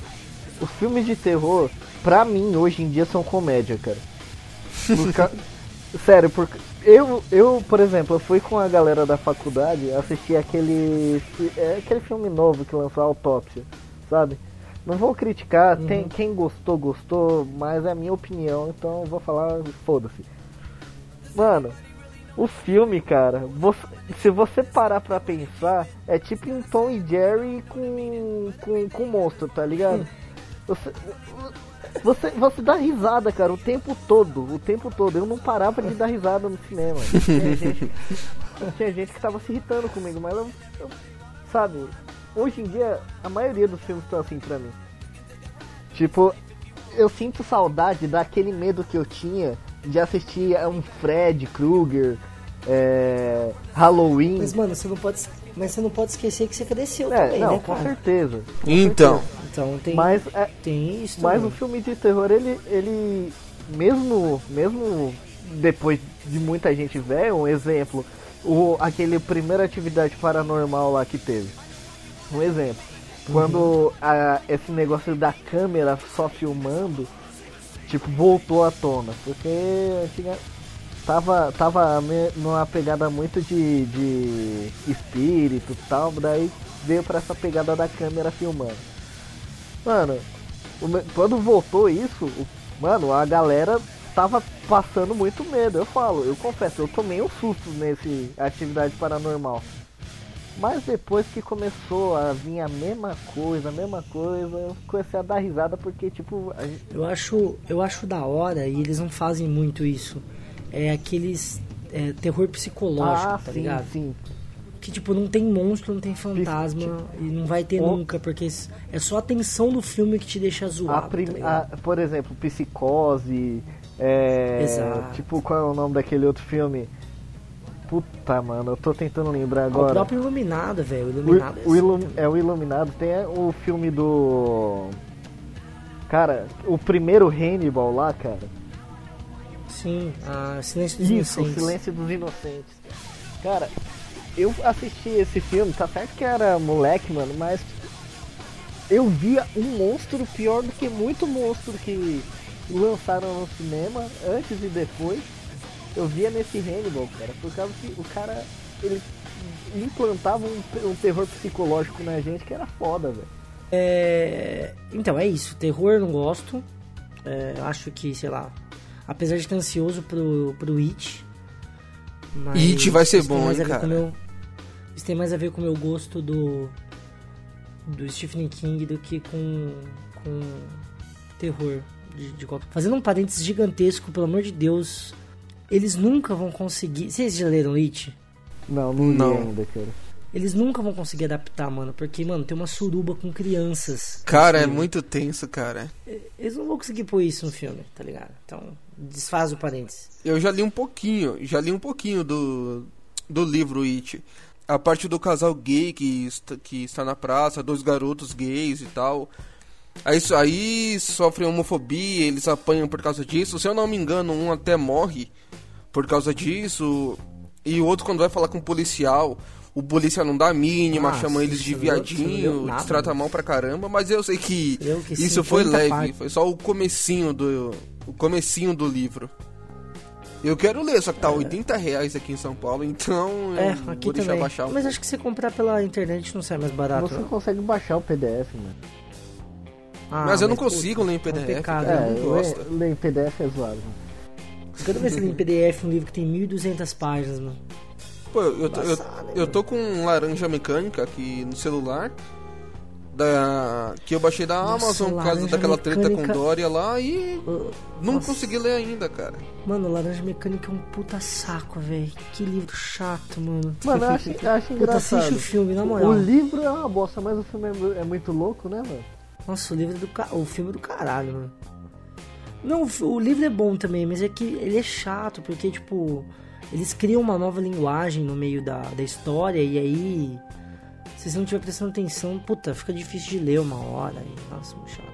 Speaker 2: os filmes de terror, pra mim, hoje em dia são comédia, cara. Por ca- Sério, porque eu, eu, por exemplo, eu fui com a galera da faculdade assistir aquele, fi- é, aquele filme novo que lançou, a Autópsia, sabe? Não vou criticar, tem, quem gostou, gostou, mas é a minha opinião, então eu vou falar, foda-se. Mano, o filme, cara, você- se você parar pra pensar, é tipo um Tom e Jerry com, com, com monstro, tá ligado? Você, você, você dá risada, cara, o tempo todo, o tempo todo. Eu não parava de dar risada no cinema. Tinha gente, tinha gente que tava se irritando comigo, mas eu, eu- sabe, hoje em dia a maioria dos filmes estão assim pra mim. Tipo, eu sinto saudade daquele medo que eu tinha de assistir a um Fred Krueger, é, Halloween.
Speaker 3: Mas, mano, você não pode, mas você não pode esquecer que você cresceu
Speaker 2: É,
Speaker 3: também,
Speaker 2: não,
Speaker 3: né,
Speaker 2: com
Speaker 3: cara?
Speaker 2: certeza. com
Speaker 1: Então,
Speaker 2: certeza.
Speaker 3: Então tem,
Speaker 2: Mas, é,
Speaker 3: tem isso
Speaker 2: mas
Speaker 3: também.
Speaker 2: o filme de terror, ele, ele mesmo, mesmo depois de muita gente ver, um exemplo, o, aquele primeira Atividade Paranormal lá que teve. Um exemplo. Quando a, esse negócio da câmera só filmando, tipo, voltou à tona. Porque antiga, tava, tava me- numa pegada muito de, de espírito e tal, daí veio pra essa pegada da câmera filmando. Mano, o me- quando voltou isso, o- mano, a galera tava passando muito medo. Eu falo, eu confesso, eu tomei um susto nesse Atividade Paranormal. Mas depois que começou a vir a mesma coisa, a mesma coisa, eu comecei a dar risada porque, tipo, a gente-
Speaker 3: Eu acho, eu acho da hora, e eles não fazem muito isso. É aqueles é, terror psicológico,
Speaker 2: Ah,
Speaker 3: tá
Speaker 2: sim,
Speaker 3: ligado?
Speaker 2: sim.
Speaker 3: Que, tipo, não tem monstro, não tem fantasma,
Speaker 2: Tipo,
Speaker 3: e não vai ter
Speaker 2: o-
Speaker 3: nunca, porque é só a tensão do filme que te deixa
Speaker 2: A
Speaker 3: zoado,
Speaker 2: prim-
Speaker 3: tá
Speaker 2: a-
Speaker 3: ligado?
Speaker 2: por exemplo, Psicose. É,
Speaker 3: Exato.
Speaker 2: tipo, qual é o nome daquele outro filme? Puta, mano, eu tô tentando lembrar
Speaker 3: O
Speaker 2: agora.
Speaker 3: próprio Iluminado, velho, o
Speaker 2: O,
Speaker 3: Iluminado é
Speaker 2: o
Speaker 3: assim
Speaker 2: Ilum-
Speaker 3: também.
Speaker 2: é o Iluminado. Tem o filme do. Cara, o primeiro Hannibal lá, cara.
Speaker 3: Sim, a Silêncio dos
Speaker 2: Isso, o
Speaker 3: Inocentes.
Speaker 2: Silêncio dos Inocentes. Cara, eu assisti esse filme, tá certo que era moleque, mano, mas eu via um monstro pior do que muito monstro que lançaram no cinema, antes e depois. Eu via nesse Hannibal, cara, por causa que o cara, ele implantava um, um terror psicológico na gente que era foda, velho.
Speaker 3: É... Então, é isso. Terror eu não gosto. É, acho que, sei lá, apesar de estar ansioso pro, pro It. Mas
Speaker 1: It vai ser
Speaker 3: isso tem
Speaker 1: bom,
Speaker 3: mais
Speaker 1: hein,
Speaker 3: a ver
Speaker 1: cara?
Speaker 3: com o meu- Isso tem mais a ver com o meu gosto do, do Stephen King do que com, com terror. De, de qualquer- Fazendo um parênteses gigantesco, pelo amor de Deus, eles nunca vão conseguir. Vocês já leram It?
Speaker 2: Não, não li
Speaker 1: Não.
Speaker 2: ainda, cara.
Speaker 3: Eles nunca vão conseguir adaptar, mano, porque, mano, tem uma suruba com crianças.
Speaker 1: Cara, é
Speaker 3: nesse livro.
Speaker 1: muito tenso, cara.
Speaker 3: Eles não vão conseguir pôr isso no filme, tá ligado? Então, desfaz o parênteses.
Speaker 1: Eu já li um pouquinho, já li um pouquinho do, do livro It. A parte do casal gay que está, que está na praça, dois garotos gays e tal. Aí, isso- aí sofrem homofobia, eles apanham por causa disso. Se eu não me engano, um até morre por causa disso. E o outro, quando vai falar com o policial, o policial não dá a mínima,
Speaker 3: Ah,
Speaker 1: chama eles
Speaker 3: isso
Speaker 1: de
Speaker 3: não deu- isso não
Speaker 1: viadinho,
Speaker 3: deu nada,
Speaker 1: trata
Speaker 3: mano.
Speaker 1: mal pra caramba. Mas eu sei que
Speaker 3: Deu que
Speaker 1: isso foi
Speaker 3: cinquenta
Speaker 1: leve,
Speaker 3: páginas.
Speaker 1: foi só o comecinho do, o comecinho do livro. Eu quero ler, só que tá oitenta reais aqui em São Paulo, então
Speaker 3: É,
Speaker 1: eu
Speaker 3: aqui
Speaker 1: vou deixar
Speaker 3: também.
Speaker 1: baixar um
Speaker 3: Mas acho que se comprar pela internet não sai mais barato.
Speaker 2: Você
Speaker 3: não.
Speaker 2: consegue baixar o P D F, mano.
Speaker 3: Ah,
Speaker 1: Mas eu não
Speaker 3: pô,
Speaker 1: consigo ler em P D
Speaker 3: é um
Speaker 1: F,
Speaker 3: pecado,
Speaker 1: cara.
Speaker 3: né?
Speaker 1: Eu não gosto.
Speaker 2: ler, ler em P D F é zoado, mano.
Speaker 3: Toda vez que tem em P D F um livro que tem mil e duzentas páginas, mano.
Speaker 1: Pô, eu, eu, tô- eu,
Speaker 3: Embaçado, hein,
Speaker 1: eu tô com um laranja mecânica aqui no celular. Da, que eu baixei da
Speaker 3: Nossa,
Speaker 1: Amazon por causa
Speaker 3: Laranja
Speaker 1: daquela treta
Speaker 3: Mecânica-
Speaker 1: com Dória lá e
Speaker 3: Uh,
Speaker 1: não
Speaker 3: nossa.
Speaker 1: consegui ler ainda, cara.
Speaker 3: Mano, Laranja Mecânica é um puta saco, velho. Que livro chato, mano.
Speaker 2: Mano, eu acho, eu acho
Speaker 3: Puta,
Speaker 2: engraçado.
Speaker 3: assiste o filme, na moral.
Speaker 2: O livro é uma bosta, mas o filme é, mu- é muito louco, né, mano?
Speaker 3: Nossa, o livro é do ca... o filme é do caralho, mano. Não, o fi- o livro é bom também, mas é que ele é chato, porque, tipo, eles criam uma nova linguagem no meio da, da história, e aí, se você não estiver prestando atenção, puta, fica difícil de ler uma hora, e, nossa, muito chato.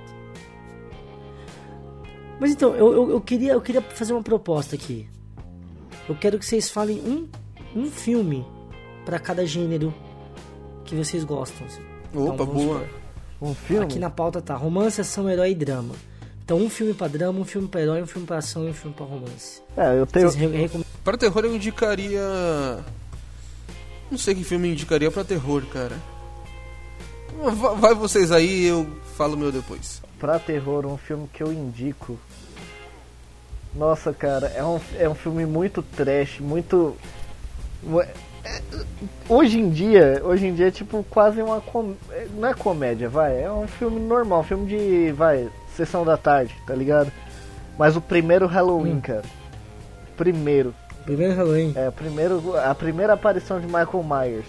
Speaker 3: Mas então, eu, eu, eu, queria, eu queria fazer uma proposta aqui. Eu quero que vocês falem um, um filme pra cada gênero que vocês gostam. assim.
Speaker 1: Opa,
Speaker 3: Então, vamos
Speaker 1: boa.
Speaker 3: supor,
Speaker 2: Um filme?
Speaker 3: aqui na pauta tá romance, ação, herói e drama. Então um filme pra drama, um filme pra herói, um filme pra ação e um filme pra romance.
Speaker 2: É, eu tenho.
Speaker 3: Vocês re- recomendam?
Speaker 1: Pra terror eu indicaria. Não sei que filme eu indicaria pra terror, cara. Va- Vai vocês aí, eu falo o meu depois.
Speaker 2: Pra terror, um filme que eu indico. Nossa, cara, é um, é um filme muito trash, muito. é- Hoje em dia, hoje em dia é tipo quase uma com... não é comédia, vai, é um filme normal, um filme de, vai, sessão da tarde, tá ligado? Mas o primeiro Halloween,
Speaker 3: Hum.
Speaker 2: cara. Primeiro,
Speaker 3: Primeiro Halloween.
Speaker 2: é, primeiro, a primeira aparição de Michael Myers.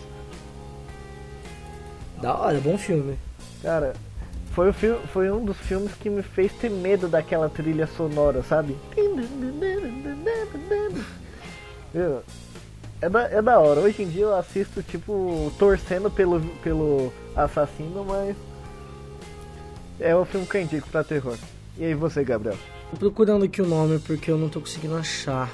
Speaker 3: Da hora, bom filme.
Speaker 2: Cara, foi, o fi- foi um dos filmes que me fez ter medo daquela trilha sonora, sabe? Meu, É da, é da hora. Hoje em dia eu assisto, tipo, torcendo pelo, pelo assassino, mas é o filme que eu indico pra terror. E aí você, Gabriel?
Speaker 3: Tô procurando aqui o nome porque eu não tô conseguindo achar.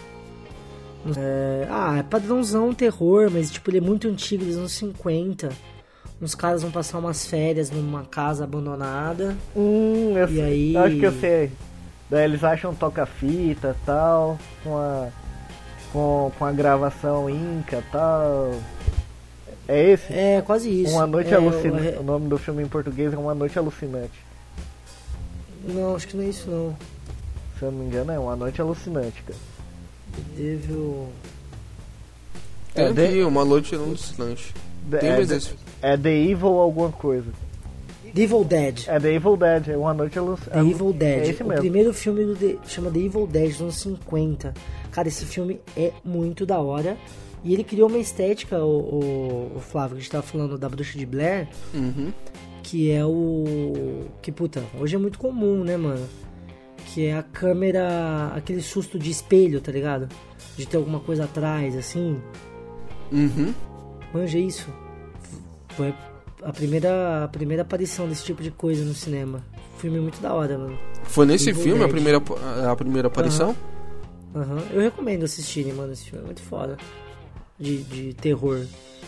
Speaker 3: É... Ah, é padrãozão terror, mas tipo, ele é muito antigo, dos anos cinquenta. Uns caras vão passar umas férias numa casa abandonada.
Speaker 2: Hum, eu,
Speaker 3: E aí?
Speaker 2: eu acho que eu sei. Daí eles acham toca-fita e tal, com a, com, com a gravação Inca e tal. É esse?
Speaker 3: É, quase isso.
Speaker 2: Uma Noite
Speaker 3: é,
Speaker 2: Alucinante.
Speaker 3: é-
Speaker 2: O nome do filme em português é Uma Noite Alucinante.
Speaker 3: Não, acho que não é isso não.
Speaker 2: Se eu não me engano, é Uma Noite Alucinante, cara.
Speaker 3: Devil...
Speaker 1: Tem
Speaker 2: É,
Speaker 1: aqui,
Speaker 2: de-
Speaker 1: uma noite alucinante.
Speaker 2: De-
Speaker 1: Tem
Speaker 2: é,
Speaker 1: mais
Speaker 2: de-
Speaker 1: esse.
Speaker 2: é The Evil alguma coisa.
Speaker 3: The Evil Dead.
Speaker 2: É The Evil Dead, é Uma Noite à Luz.
Speaker 3: The Evil Dead.
Speaker 2: É esse
Speaker 3: o
Speaker 2: mesmo.
Speaker 3: primeiro filme do The, chama The Evil Dead, dos anos cinquenta. Cara, esse filme é muito da hora. E ele criou uma estética, o, o, o Flávio, que a gente tava falando da Bruxa de Blair,
Speaker 1: Uhum.
Speaker 3: que é o... Que, puta, hoje é muito comum, né, mano? Que é a câmera, aquele susto de espelho, tá ligado? De ter alguma coisa atrás, assim.
Speaker 1: Uhum.
Speaker 3: Manja isso. Foi a primeira, a primeira aparição desse tipo de coisa no cinema. Filme muito da hora, mano.
Speaker 1: Foi nesse
Speaker 3: Evil
Speaker 1: filme a
Speaker 3: Dead.
Speaker 1: primeira, a primeira aparição?
Speaker 3: Aham. Eu recomendo assistirem, mano, esse filme é muito foda. De, de terror.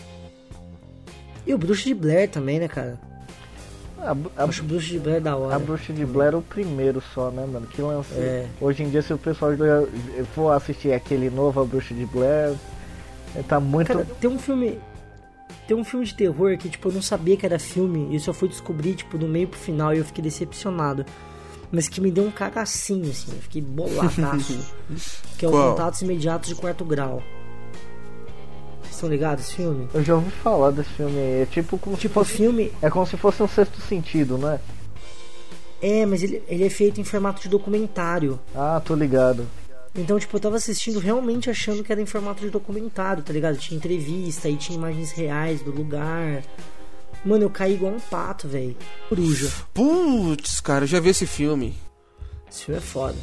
Speaker 3: E o Bruxa de Blair também, né, cara?
Speaker 2: A, a,
Speaker 3: Acho o Bruxa de Blair da hora.
Speaker 2: a Bruxa de Blair é o primeiro só, né, mano? Que lançou.
Speaker 3: É.
Speaker 2: Hoje em dia, se o pessoal for assistir aquele novo A Bruxa de Blair, tá muito...
Speaker 3: Cara, tem um filme... Tem um filme de terror que, tipo, eu não sabia que era filme. E eu só fui descobrir, tipo, do meio pro final. E eu fiquei decepcionado. Mas que me deu um cagacinho, assim. Eu fiquei boladaço. Que é o
Speaker 1: Qual?
Speaker 3: Contatos Imediatos de Quarto Grau. Vocês estão ligados esse filme?
Speaker 2: Eu já ouvi falar desse filme aí. É tipo como
Speaker 3: Tipo, o
Speaker 2: se fosse...
Speaker 3: filme...
Speaker 2: É como se fosse um Sexto Sentido, não é?
Speaker 3: É, mas ele, ele é feito em formato de documentário.
Speaker 2: Ah, tô ligado.
Speaker 3: Então, tipo, eu tava assistindo realmente achando que era em formato de documentário, tá ligado? Tinha entrevista, aí tinha imagens reais do lugar. Mano, eu caí igual um pato, velho. Coruja.
Speaker 1: Putz, cara, eu já vi esse filme.
Speaker 3: Esse filme é foda.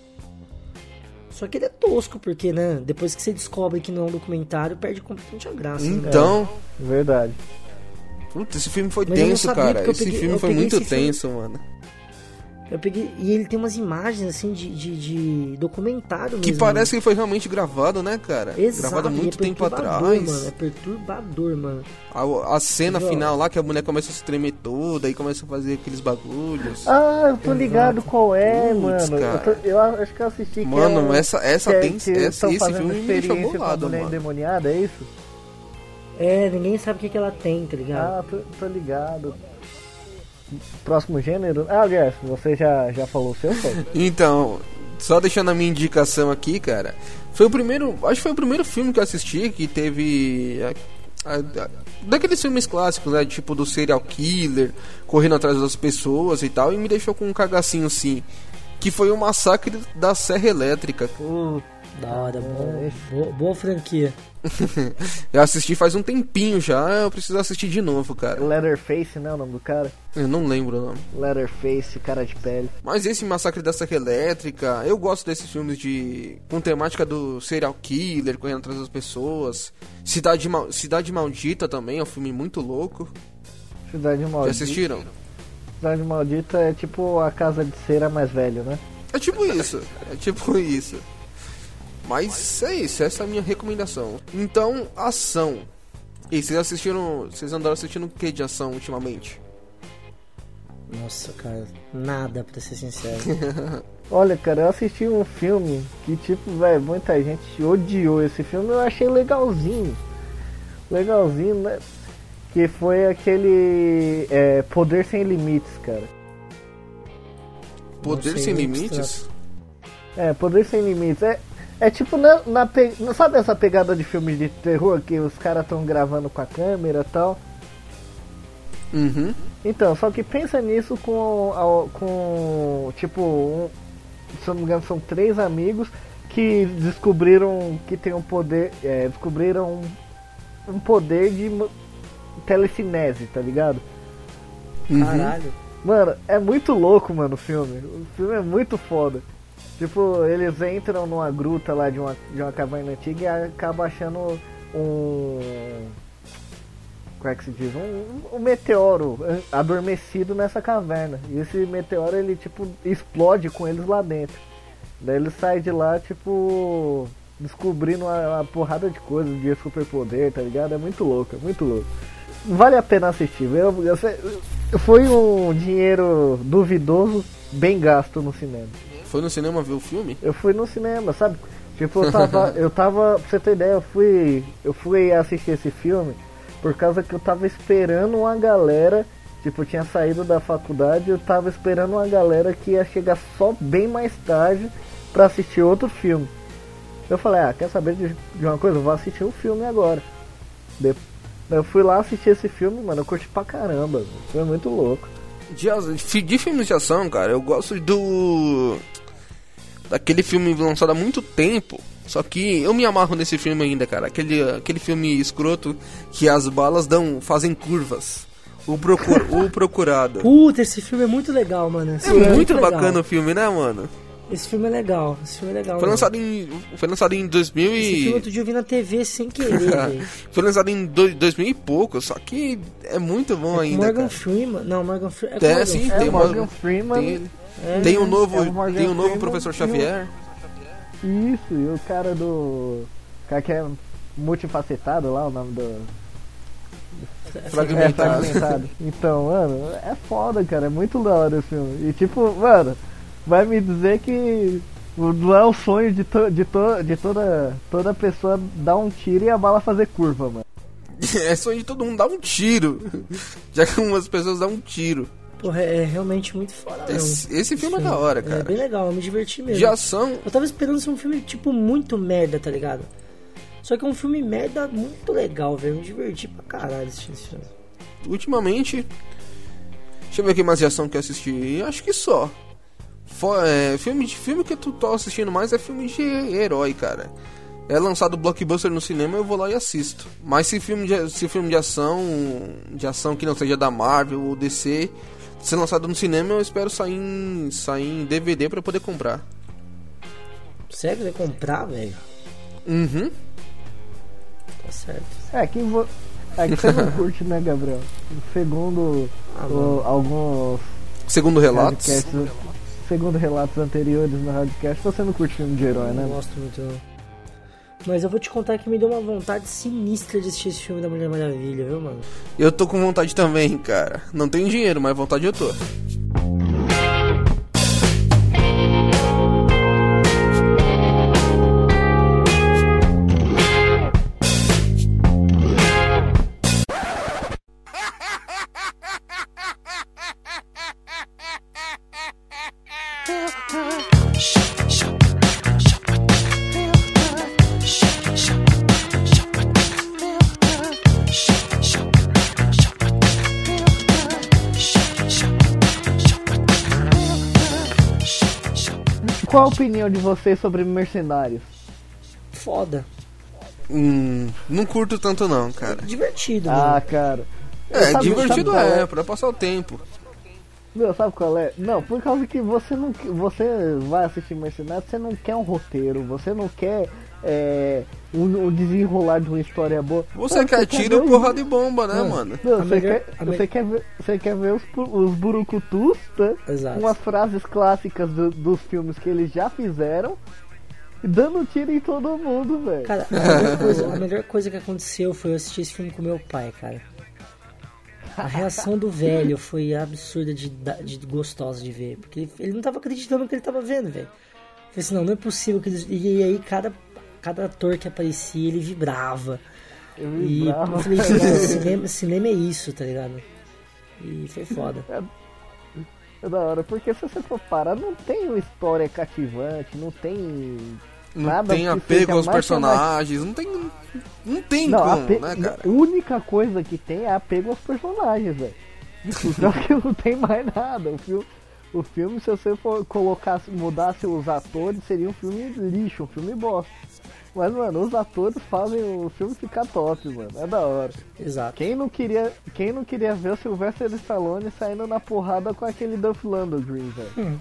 Speaker 3: Só que ele é tosco, porque, né? Depois que você descobre que não é um documentário, perde completamente a graça. Né?
Speaker 1: Então,
Speaker 2: Verdade.
Speaker 1: putz, esse filme foi
Speaker 3: Mas eu não
Speaker 1: tenso,
Speaker 3: sabia,
Speaker 1: cara.
Speaker 3: porque eu
Speaker 1: Esse
Speaker 3: peguei-
Speaker 1: filme
Speaker 3: eu
Speaker 1: foi
Speaker 3: peguei
Speaker 1: muito
Speaker 3: esse filme-
Speaker 1: tenso, mano.
Speaker 3: Eu peguei. E ele tem umas imagens, assim, de, de, de documentário mesmo.
Speaker 1: Que parece que foi realmente gravado, né, cara?
Speaker 3: Exato,
Speaker 1: Gravado há
Speaker 3: e
Speaker 1: muito
Speaker 3: é
Speaker 1: tempo
Speaker 3: perturbador,
Speaker 1: atrás.
Speaker 3: Mano, é perturbador, mano.
Speaker 1: A, a cena
Speaker 3: Entendeu?
Speaker 1: final lá, que a mulher começa a se tremer toda e começa a fazer aqueles bagulhos.
Speaker 2: Ah, eu tô ligado qual é,
Speaker 1: Putz,
Speaker 2: mano. Eu,
Speaker 1: cara.
Speaker 2: tô- eu acho que eu assisti que
Speaker 1: Mano,
Speaker 2: é um-
Speaker 1: essa, essa
Speaker 2: que, é-
Speaker 1: tem,
Speaker 2: que
Speaker 1: esse,
Speaker 2: estão
Speaker 1: esse
Speaker 2: fazendo
Speaker 1: filme me deixou
Speaker 2: experiência com a
Speaker 1: bolado,
Speaker 2: mulher
Speaker 1: mano.
Speaker 2: endemoniada, é isso?
Speaker 3: É, ninguém sabe o que, que ela tem, tá ligado?
Speaker 2: Ah, tô, tô ligado. Próximo gênero? Ah, aliás, você já, já falou o seu, pô?
Speaker 1: Então, só deixando a minha indicação aqui, cara. Foi o primeiro, acho que foi o primeiro filme que eu assisti que teve a, a, a, daqueles filmes clássicos, né, tipo do serial killer, correndo atrás das pessoas e tal, e me deixou com um cagacinho assim, que foi o Massacre da Serra Elétrica.
Speaker 2: Uh,
Speaker 3: Da hora, bom,
Speaker 2: esse-
Speaker 3: boa, boa franquia.
Speaker 1: Eu assisti faz um tempinho já, eu preciso assistir de novo, cara.
Speaker 2: Leatherface, né, o nome do cara?
Speaker 1: Eu não lembro o nome.
Speaker 2: Leatherface, cara de pele.
Speaker 1: Mas esse Massacre da Serra Elétrica, eu gosto desses filmes de com temática do serial killer, correndo atrás das pessoas. Cidade, Mal... Cidade Maldita também, é um filme muito louco.
Speaker 2: Cidade
Speaker 1: Já
Speaker 2: Maldita.
Speaker 1: assistiram?
Speaker 2: Cidade Maldita é tipo a casa de cera mais velho, né?
Speaker 1: É tipo isso, é tipo isso. Mas é isso, essa é a minha recomendação. Então, ação. E vocês assistiram, vocês andaram assistindo o que de ação ultimamente?
Speaker 3: Nossa, cara, nada, pra ser sincero.
Speaker 2: Olha, cara, eu assisti um filme que, tipo, velho, muita gente odiou esse filme. Eu achei legalzinho. Legalzinho, né? Que foi aquele é, Poder Sem Limites, cara.
Speaker 1: Poder
Speaker 3: sei
Speaker 1: Sem
Speaker 3: nem o que
Speaker 1: Limites?
Speaker 2: É, Poder Sem Limites. É, é tipo, na, na pe... sabe essa pegada de filme de terror que os caras estão gravando com a câmera e tal?
Speaker 1: Uhum.
Speaker 2: Então, só que pensa nisso com, a- com tipo, um, se eu não me engano, são três amigos que descobriram que tem um poder, é, descobriram um, um poder de mo- telecinese, tá ligado?
Speaker 1: Uhum.
Speaker 3: Caralho.
Speaker 2: Mano, é muito louco, mano, o filme. O filme é muito foda. Tipo, eles entram numa gruta lá de uma, de uma caverna antiga e acabam achando um... Como é que se diz? Um, um meteoro adormecido nessa caverna. E esse meteoro, ele, tipo, explode com eles lá dentro. Daí eles saem de lá, tipo, descobrindo uma, uma porrada de coisas de superpoder, tá ligado? É muito louco, é muito louco. Vale a pena assistir. Eu, eu, eu, foi um dinheiro duvidoso, bem gasto no cinema.
Speaker 1: Foi no cinema ver o filme?
Speaker 2: Eu fui no cinema, sabe? Tipo, eu tava, eu tava, pra você ter ideia, eu fui, eu fui assistir esse filme por causa que eu tava esperando uma galera, tipo, eu tinha saído da faculdade, eu tava esperando uma galera que ia chegar só bem mais tarde pra assistir outro filme. Eu falei, ah, quer saber de, de uma coisa? Eu vou assistir um filme agora. De, eu fui lá assistir esse filme, mano, eu curti pra caramba, foi muito louco.
Speaker 1: De, de filmes de ação, cara, eu gosto do... daquele filme lançado há muito tempo. Só que eu me amarro nesse filme ainda, cara. Aquele, aquele filme escroto que as balas dão, fazem curvas. O, procur, o Procurado.
Speaker 3: Puta, esse filme é muito legal, mano. Esse
Speaker 1: É
Speaker 3: filme
Speaker 1: muito
Speaker 3: legal.
Speaker 1: bacana o filme, né, mano?
Speaker 3: Esse filme é legal, esse filme é legal.
Speaker 1: Foi
Speaker 3: mano.
Speaker 1: lançado em, foi lançado em dois mil
Speaker 3: Esse filme
Speaker 1: e...
Speaker 3: outro dia eu vi na T V sem querer, velho.
Speaker 1: Foi lançado em do- dois mil e pouco, só que é muito bom
Speaker 3: É
Speaker 1: ainda,
Speaker 3: Morgan
Speaker 1: cara.
Speaker 3: Freeman. Não, Morgan Freeman. É,
Speaker 1: É,
Speaker 3: Morgan
Speaker 1: sim,
Speaker 3: Freeman.
Speaker 1: tem
Speaker 2: É
Speaker 1: o
Speaker 2: Morgan
Speaker 1: Morgan
Speaker 2: Freeman.
Speaker 1: Tem, ele.
Speaker 3: É,
Speaker 1: tem o novo,
Speaker 2: é o Morgan
Speaker 1: tem o novo
Speaker 2: Freeman
Speaker 1: Professor
Speaker 2: e o-
Speaker 1: Xavier.
Speaker 2: Isso, e o cara do... O cara que é multifacetado lá, o nome do... É,
Speaker 1: Fragmentado.
Speaker 2: fragmentado. Então, mano, é foda, cara. É muito da hora esse filme. E tipo, mano, vai me dizer que não é o sonho de, to, de, to, de toda, toda pessoa dar um tiro e a bala fazer curva, mano.
Speaker 1: É sonho de todo mundo dar um tiro. Já que umas pessoas dão um tiro.
Speaker 3: Porra, é realmente muito foda, mesmo.
Speaker 1: Esse, esse filme é da hora,
Speaker 3: É
Speaker 1: cara.
Speaker 3: bem legal, eu me diverti mesmo.
Speaker 1: De ação,
Speaker 3: Eu tava esperando ser um filme, tipo, muito merda, tá ligado? Só que é um filme merda muito legal, velho. Eu me diverti pra caralho assistindo esse filme.
Speaker 1: ultimamente... Deixa eu ver aqui mais de ação que eu assisti. Acho que só. For, é, filme, de, filme que tu tá assistindo mais é filme de herói, cara. É lançado blockbuster no cinema, eu vou lá e assisto. Mas se filme de, se filme de ação, de ação que não seja da Marvel ou D C, ser lançado no cinema, eu espero sair em, sair em D V D pra poder comprar.
Speaker 3: Sério, vai comprar, velho?
Speaker 1: Uhum.
Speaker 3: Tá certo.
Speaker 2: É, que, vo... é que você não curte, né, Gabriel? Segundo
Speaker 3: Ah,
Speaker 2: o, alguns
Speaker 1: Segundo relatos.
Speaker 2: podcasts, segundo relatos anteriores no Radcast, você não curte filme de herói,
Speaker 3: Eu
Speaker 2: né?
Speaker 3: não gosto muito, não. Mas eu vou te contar que me deu uma vontade sinistra de assistir esse filme da Mulher Maravilha, viu, mano?
Speaker 1: Eu tô com vontade também, cara. Não tenho dinheiro, mas vontade eu tô.
Speaker 2: Qual a opinião de vocês sobre Mercenários?
Speaker 3: Foda.
Speaker 1: Hum, não curto tanto não, cara.
Speaker 3: Divertido,
Speaker 2: Ah,
Speaker 3: mano.
Speaker 2: cara.
Speaker 1: É,
Speaker 2: Sabe-
Speaker 1: divertido
Speaker 2: sabe qual
Speaker 1: é, pra passar o tempo.
Speaker 2: Meu, sabe qual é? Não, por causa que você não você vai assistir Mercenários, você não quer um roteiro, você não quer é, um, um desenrolar de uma história boa.
Speaker 1: Você
Speaker 2: Não,
Speaker 1: quer tiro,
Speaker 2: ver os-
Speaker 1: porrada e bomba, né,
Speaker 3: Não.
Speaker 1: mano?
Speaker 2: Não,
Speaker 3: A
Speaker 2: você,
Speaker 3: melhor-
Speaker 2: quer,
Speaker 3: a me-
Speaker 2: você, quer ver, você quer ver os, pu- os burucutus, tá?
Speaker 3: Exato.
Speaker 2: Com as frases clássicas do- dos filmes que eles já fizeram, e dando tiro em todo mundo, velho.
Speaker 3: Cara, a melhor, coisa, a melhor coisa que aconteceu foi eu assistir esse filme com meu pai, cara. A reação do velho foi absurda de, da- de gostosa de ver. Porque ele, ele não tava acreditando no que ele tava vendo, velho. Eu falei assim, não, não é possível que eles... E aí cada, cada ator que aparecia, ele vibrava.
Speaker 2: Eu
Speaker 3: E
Speaker 2: vibrava.
Speaker 3: eu falei, cara, cinema, cinema é isso, tá ligado? E foi foda.
Speaker 2: É da hora, porque se você for parar, não tem uma história cativante, não tem
Speaker 1: Não
Speaker 2: nada
Speaker 1: tem
Speaker 2: que
Speaker 1: apego
Speaker 2: seja
Speaker 1: aos
Speaker 2: mais
Speaker 1: personagens, não tem. Não tem
Speaker 2: Não,
Speaker 1: como,
Speaker 2: ape-
Speaker 1: né, cara?
Speaker 2: a única coisa que tem é apego aos personagens, velho. Só que não tem mais nada. O filme, o filme, se você for colocar, mudasse os atores, seria um filme lixo, um filme bosta. Mas, mano, os atores fazem o filme ficar top, mano. É da hora.
Speaker 3: Exato.
Speaker 2: Quem não queria, quem não queria ver o Sylvester Stallone saindo na porrada com aquele Dolph Lundgren, velho?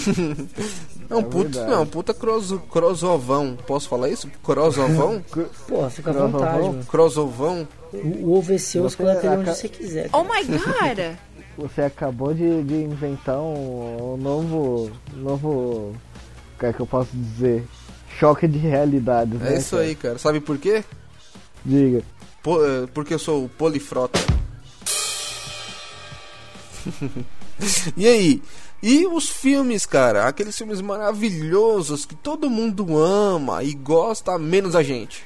Speaker 1: É um
Speaker 2: É
Speaker 1: puta,
Speaker 2: verdade.
Speaker 1: não, um puta cross, crossovão. Posso falar isso? Crossovão?
Speaker 3: Pô, fica à
Speaker 2: Gravavão?
Speaker 3: vontade, mano.
Speaker 1: Crossovão?
Speaker 3: O, o O V C, os
Speaker 2: Você
Speaker 3: coloca ele onde
Speaker 2: aca-
Speaker 3: você quiser.
Speaker 5: Oh my god!
Speaker 2: Você acabou de, de inventar um, um novo, novo, como é que eu posso dizer, choque de realidades, né?
Speaker 1: É isso
Speaker 2: cara?
Speaker 1: aí, cara. Sabe por quê?
Speaker 2: Diga.
Speaker 1: Po- é, porque eu sou o polifrota. E aí? E os filmes, cara? Aqueles filmes maravilhosos que todo mundo ama e gosta, menos a gente.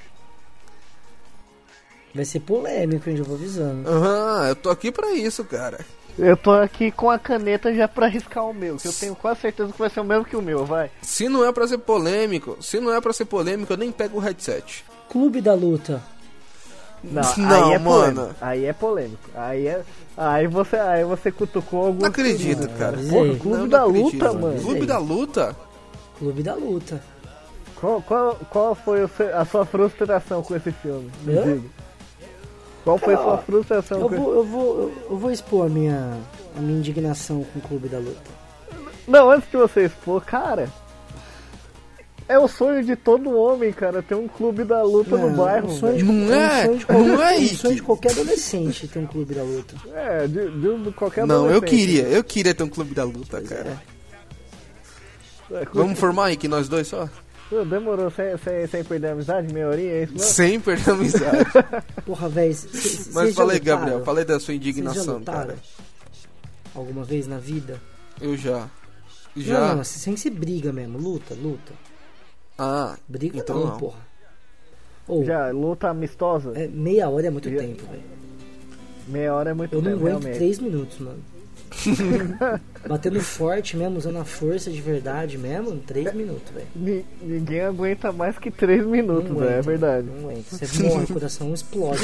Speaker 3: Vai ser polêmico, hein? Já vou avisando.
Speaker 1: Aham, eu tô aqui pra isso, cara.
Speaker 2: Eu tô aqui com a caneta já pra riscar o meu, que eu tenho quase certeza que vai ser o mesmo que o meu, vai.
Speaker 1: Se não é pra ser polêmico, se não é pra ser polêmico, eu nem pego o headset.
Speaker 3: Clube da Luta.
Speaker 2: Não,
Speaker 1: Não,
Speaker 2: aí é
Speaker 1: mano.
Speaker 2: polêmico. Aí é polêmico. Aí é. Aí você, aí você cutucou algum.
Speaker 1: Não acredito, cara.
Speaker 2: Porra, Clube
Speaker 1: Não,
Speaker 2: da
Speaker 1: não acredito,
Speaker 2: Luta, mano.
Speaker 1: Clube da Luta?
Speaker 3: Clube da Luta.
Speaker 2: Qual, qual, qual foi o seu- a sua frustração com esse filme? Me
Speaker 3: Eu?
Speaker 2: diga. Qual foi a
Speaker 3: Cara,
Speaker 2: sua
Speaker 3: ó,
Speaker 2: frustração
Speaker 3: Eu
Speaker 2: com
Speaker 3: vou, eu, vou, eu- eu vou expor a minha, a minha indignação com o Clube da Luta.
Speaker 2: esse... Não, antes de você expor, cara. É o sonho de todo homem, cara, ter um clube da luta no bairro.
Speaker 3: um sonho de,
Speaker 1: Não
Speaker 3: um
Speaker 1: é?
Speaker 3: sonho de qualquer,
Speaker 1: Não é,
Speaker 3: um
Speaker 1: Ike?
Speaker 3: sonho de qualquer adolescente ter um Clube da Luta.
Speaker 2: É, de, de, de qualquer
Speaker 1: Não, eu
Speaker 2: adolescente.
Speaker 1: queria. Eu queria ter um clube da luta, cara.
Speaker 2: É,
Speaker 1: Vamos formar aí que nós dois só?
Speaker 2: Pô, demorou sem, sem, sem perder a amizade, meia horinha, é isso mesmo?
Speaker 1: Sem perder a amizade.
Speaker 3: Porra, velho.
Speaker 1: Mas falei, Gabriel, falei da sua indignação, cara.
Speaker 3: cara. Alguma vez na vida?
Speaker 1: Eu já. Já?
Speaker 3: Não, não, sem ser briga mesmo. Luta, luta.
Speaker 1: Ah,
Speaker 3: Briga
Speaker 1: então
Speaker 3: não,
Speaker 1: não.
Speaker 3: porra. Ou,
Speaker 2: Já, luta amistosa,
Speaker 3: é, meia hora é muito
Speaker 2: Já-
Speaker 3: tempo, velho.
Speaker 2: meia hora é muito
Speaker 3: Eu não
Speaker 2: tempo,
Speaker 3: aguento
Speaker 2: realmente.
Speaker 3: três minutos, mano. Batendo forte mesmo, usando a força de verdade mesmo, três minutos, velho.
Speaker 2: Ni- Ninguém aguenta mais que três minutos,
Speaker 3: Não
Speaker 2: velho, é
Speaker 3: aguento,
Speaker 2: verdade.
Speaker 3: Não aguento. Você morre, o coração explode,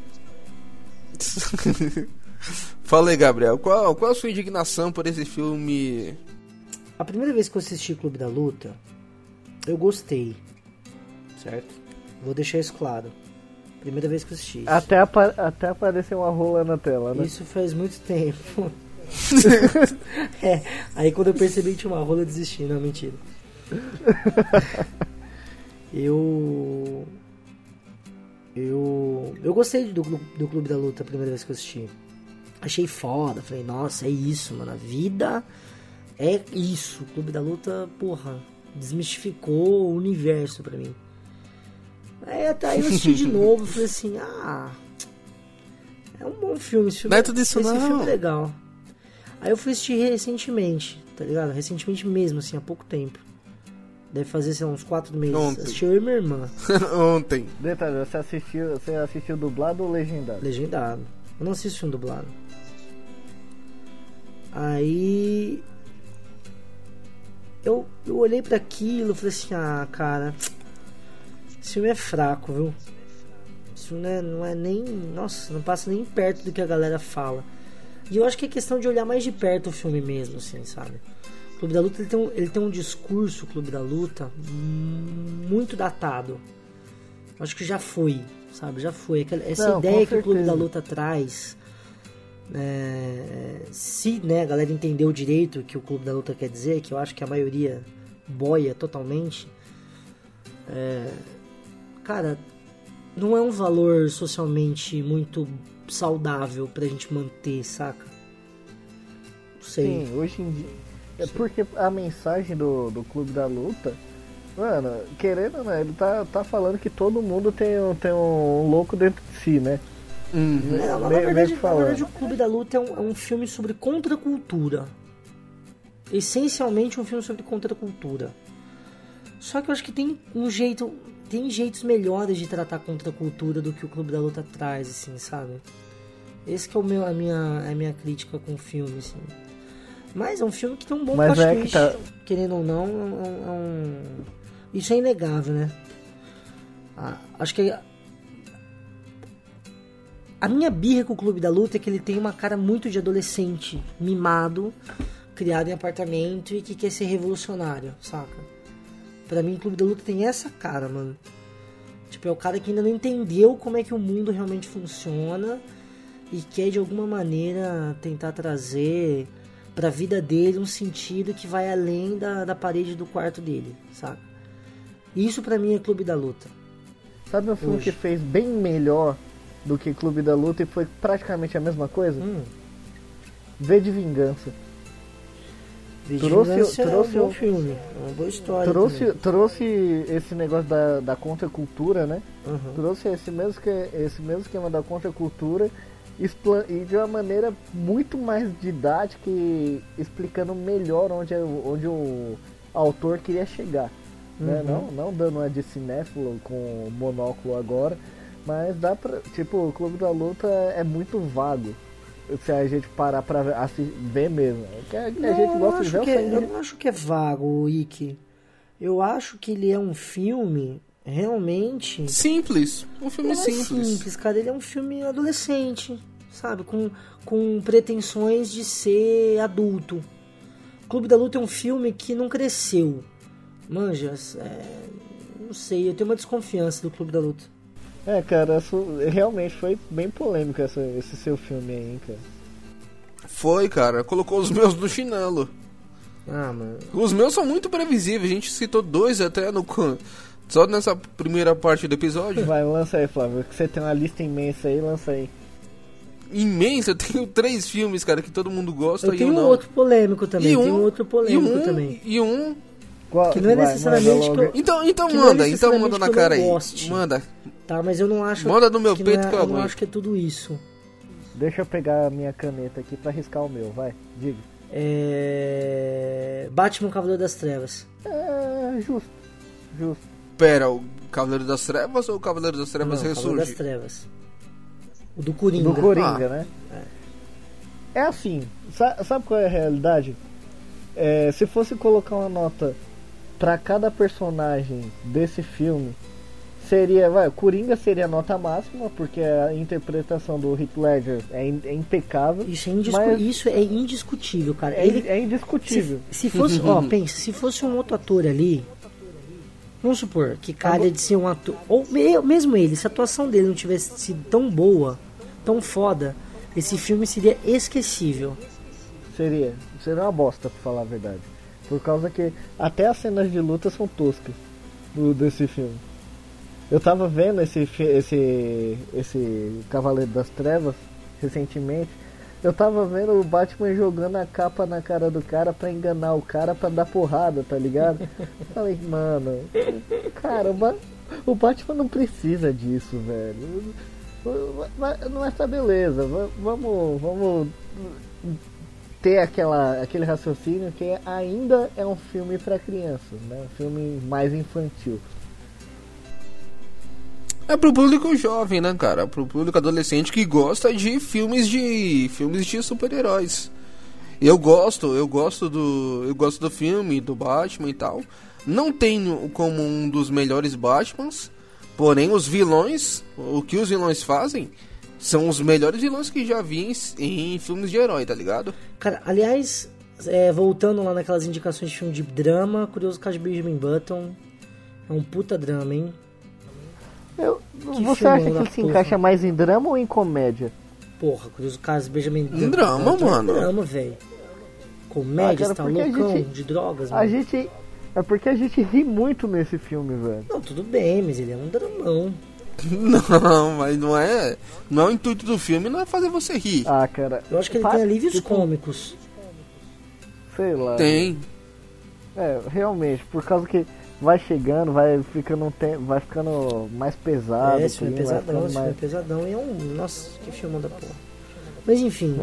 Speaker 3: velho.
Speaker 1: Fala aí, Gabriel. Qual, qual a sua indignação por esse filme?
Speaker 3: A primeira vez que eu assisti Clube da Luta, eu gostei. Certo? Vou deixar isso claro. Primeira vez que eu assisti. isso.
Speaker 2: Até, apa até aparecer uma rola na tela, né?
Speaker 3: Isso faz muito tempo. É, aí quando eu percebi que tinha uma rola, eu desisti. Não, mentira. Eu... Eu... Eu gostei do, do Clube da Luta a primeira vez que eu assisti. Achei foda. Falei, nossa, é isso, mano. A vida é isso. O Clube da Luta, porra, desmistificou o universo pra mim. Aí até aí eu assisti de novo e falei assim, ah... É um bom filme, esse filme,
Speaker 1: Não é tudo isso,
Speaker 3: esse
Speaker 1: não.
Speaker 3: filme é legal. Aí eu fui assistir recentemente, tá ligado? Recentemente mesmo, assim, há pouco tempo. Deve fazer, sei lá, uns quatro meses.
Speaker 1: Ontem.
Speaker 3: Assisti eu e minha irmã,
Speaker 1: Ontem.
Speaker 2: Detalhe, você assistiu, você assistiu dublado ou legendado?
Speaker 3: legendado. Eu não assisto filme dublado. Aí... Eu, eu olhei pra aquilo e falei assim, ah, cara... Esse filme é fraco, viu? Esse filme não é, não é nem... Nossa, não passa nem perto do que a galera fala. E eu acho que é questão de olhar mais de perto o filme mesmo, assim, sabe? O Clube da Luta, ele tem um, ele tem um discurso, o Clube da Luta, muito datado. Eu acho que já foi, sabe? Já foi. Aquela- Essa
Speaker 2: Não,
Speaker 3: ideia
Speaker 2: com
Speaker 3: que o Clube da
Speaker 2: certeza.
Speaker 3: Luta traz... é, se, né, a galera entendeu direito o que o Clube da Luta quer dizer, que eu acho que a maioria boia totalmente... É, cara, não é um valor socialmente muito saudável pra gente manter, saca? Não sei.
Speaker 2: Sim, hoje em dia. É porque a mensagem do, do Clube da Luta, mano, querendo, né? Ele tá, tá falando que todo mundo tem, um- tem um louco dentro de si, né?
Speaker 1: Uhum.
Speaker 3: É, na, na
Speaker 2: Me-
Speaker 3: verdade,
Speaker 2: mesmo
Speaker 3: na
Speaker 2: falando.
Speaker 3: verdade, o Clube da Luta é um, é um filme sobre contracultura. Essencialmente um filme sobre contracultura. Só que eu acho que tem um jeito. Tem jeitos melhores de tratar contracultura do que o Clube da Luta traz, assim, sabe? Esse que é o meu, a, minha, a minha crítica com o filme, assim. Mas é um filme que tem um bom
Speaker 2: Mas
Speaker 3: plot
Speaker 2: é que
Speaker 3: twist,
Speaker 2: tá-
Speaker 3: querendo ou não, é um, é um- isso é inegável, né? Ah, acho que a minha birra com o Clube da Luta é que ele tem uma cara muito de adolescente, mimado, criado em apartamento e que quer ser revolucionário, saca? Pra mim, o Clube da Luta tem essa cara, mano. Tipo, é o cara que ainda não entendeu como é que o mundo realmente funciona e quer, de alguma maneira, tentar trazer pra vida dele um sentido que vai além da, da parede do quarto dele, saca? Isso pra mim é Clube da Luta.
Speaker 2: Sabe um filme
Speaker 3: Hoje.
Speaker 2: que fez bem melhor do que Clube da Luta e foi praticamente a mesma coisa?
Speaker 3: Hum,
Speaker 2: V de Vingança. Trouxe-
Speaker 3: Vigilância
Speaker 2: trouxe
Speaker 3: é um bom
Speaker 2: o-
Speaker 3: filme, é uma boa história
Speaker 2: Trouxe,
Speaker 3: também.
Speaker 2: trouxe esse negócio da, da contracultura, né?
Speaker 3: Uhum.
Speaker 2: Trouxe esse mesmo, que, esse mesmo esquema da contracultura expla- e de uma maneira muito mais didática e explicando melhor onde, é o- onde o autor queria chegar. Né?
Speaker 3: Uhum.
Speaker 2: Não, não dando uma de cinéfilo com monóculo agora, mas dá pra. Tipo, o Clube da Luta é muito vago. Se a gente parar pra ver, assi- ver mesmo. Que a, que a
Speaker 3: Não,
Speaker 2: gente
Speaker 3: eu
Speaker 2: gosta de
Speaker 3: acho
Speaker 2: ver o
Speaker 3: que é-
Speaker 2: sangue.
Speaker 3: eu não acho que é vago, Ike. Eu acho que ele é um filme realmente...
Speaker 1: Simples. Um filme
Speaker 3: Não é
Speaker 1: simples.
Speaker 3: simples, cara. Ele é um filme adolescente, sabe? Com, com pretensões de ser adulto. Clube da Luta é um filme que não cresceu. Manja, é, não sei, eu tenho uma desconfiança do Clube da Luta.
Speaker 2: É, cara, isso realmente foi bem polêmico essa, esse seu filme aí, hein, cara.
Speaker 1: Foi, cara. Colocou os meus no chinelo.
Speaker 3: Ah, mano.
Speaker 1: Os meus são muito previsíveis. A gente citou dois até no... Só nessa primeira parte do episódio.
Speaker 2: Vai, lança aí, Flávio, que você tem uma lista imensa aí, lança aí.
Speaker 1: Imensa. Eu tenho três filmes, cara, que todo mundo gosta
Speaker 3: Eu
Speaker 1: e
Speaker 3: tenho
Speaker 1: eu
Speaker 3: um
Speaker 1: não.
Speaker 3: outro polêmico também.
Speaker 1: E um,
Speaker 3: Tem um outro
Speaker 1: e
Speaker 3: polêmico
Speaker 1: um,
Speaker 3: também.
Speaker 1: E um...
Speaker 2: Qual?
Speaker 3: Que não é
Speaker 2: Vai,
Speaker 3: necessariamente
Speaker 2: manda
Speaker 3: que
Speaker 2: logo.
Speaker 3: eu...
Speaker 1: Então, então
Speaker 3: Que não é
Speaker 1: manda. Então
Speaker 3: necessariamente
Speaker 1: manda na
Speaker 3: que eu
Speaker 1: cara
Speaker 3: não
Speaker 1: aí.
Speaker 3: goste.
Speaker 1: Manda.
Speaker 3: Tá, mas eu não acho...
Speaker 1: Manda no meu
Speaker 3: que
Speaker 1: peito
Speaker 3: não é,
Speaker 1: que eu
Speaker 3: eu não
Speaker 1: aguento.
Speaker 3: acho que é tudo isso.
Speaker 2: Deixa eu pegar a minha caneta aqui pra riscar o meu, vai, diga.
Speaker 3: É... Batman Cavaleiro das Trevas.
Speaker 2: É, justo, justo.
Speaker 1: Pera, o Cavaleiro das Trevas ou o Cavaleiro das Trevas
Speaker 3: Não, Cavaleiro das
Speaker 1: ressurge?
Speaker 3: Trevas. O do Coringa.
Speaker 2: Do Coringa,
Speaker 1: Ah.
Speaker 2: né? É assim, sa- sabe qual é a realidade? É, se fosse colocar uma nota pra cada personagem desse filme, seria, vai, o Coringa seria a nota máxima, porque a interpretação do Heath Ledger é, in- é impecável.
Speaker 3: Isso é, indiscu...
Speaker 2: Mas-
Speaker 3: Isso é indiscutível, cara.
Speaker 2: É,
Speaker 3: Ele...
Speaker 2: é indiscutível.
Speaker 3: Se, se fosse, ó, pensa, se fosse um outro ator ali, vamos supor que cara de ser um ator, ou me- mesmo ele, se a atuação dele não tivesse sido tão boa, tão foda, esse filme seria esquecível.
Speaker 2: Seria, seria uma bosta, pra falar a verdade. Por causa que até as cenas de luta são toscas do, desse filme. Eu tava vendo esse, fi- esse, esse Cavaleiro das Trevas recentemente. Eu tava vendo o Batman jogando a capa na cara do cara pra enganar o cara pra dar porrada, tá ligado? Falei, mano, cara, o, Ba- o Batman não precisa disso, velho. Não é essa beleza. Va- Vamos, vamos ter aquela, aquele raciocínio que ainda é um filme pra crianças, né? Um filme mais infantil.
Speaker 1: É pro público jovem, né, cara? Pro público adolescente que gosta de filmes de filmes de super-heróis. Eu gosto, eu gosto do, eu gosto do filme do Batman e tal. Não tenho como um dos melhores Batmans, porém os vilões, o que os vilões fazem, são os melhores vilões que já vi em, em filmes de herói, tá ligado?
Speaker 3: Cara, aliás, é, voltando lá naquelas indicações de filme de drama, Curioso Caso de Benjamin Button, é um puta drama, hein?
Speaker 2: Eu,
Speaker 3: Que
Speaker 2: você
Speaker 3: filmão
Speaker 2: acha que
Speaker 3: da
Speaker 2: ele se
Speaker 3: porra.
Speaker 2: encaixa mais em drama ou em comédia?
Speaker 3: Porra, Curioso Caso de Benjamin
Speaker 1: Um drama,
Speaker 3: Button é
Speaker 1: mano.
Speaker 3: drama, velho. Comédia,
Speaker 2: Ah, cara,
Speaker 3: você tá
Speaker 2: porque a
Speaker 3: loucão
Speaker 2: gente-
Speaker 3: de drogas,
Speaker 2: A
Speaker 3: mano.
Speaker 2: gente. É porque a gente ri muito nesse filme, velho.
Speaker 3: Não, tudo bem, mas ele é um dramão.
Speaker 1: Não, mas não é, não é o intuito do filme, não é fazer você rir.
Speaker 2: Ah, cara.
Speaker 3: Eu acho que ele
Speaker 2: fa-
Speaker 3: tem alívios
Speaker 2: tipo,
Speaker 3: cômicos.
Speaker 2: Sei lá.
Speaker 1: Tem.
Speaker 2: É, realmente, por causa que vai chegando, vai ficando um tempo, vai ficando mais pesado.
Speaker 3: É, esse filme é
Speaker 2: clima, vai
Speaker 3: pesadão,
Speaker 2: ficando
Speaker 3: esse filme é
Speaker 2: mais...
Speaker 3: pesadão e é um... Nossa, que filme da porra. Mas enfim,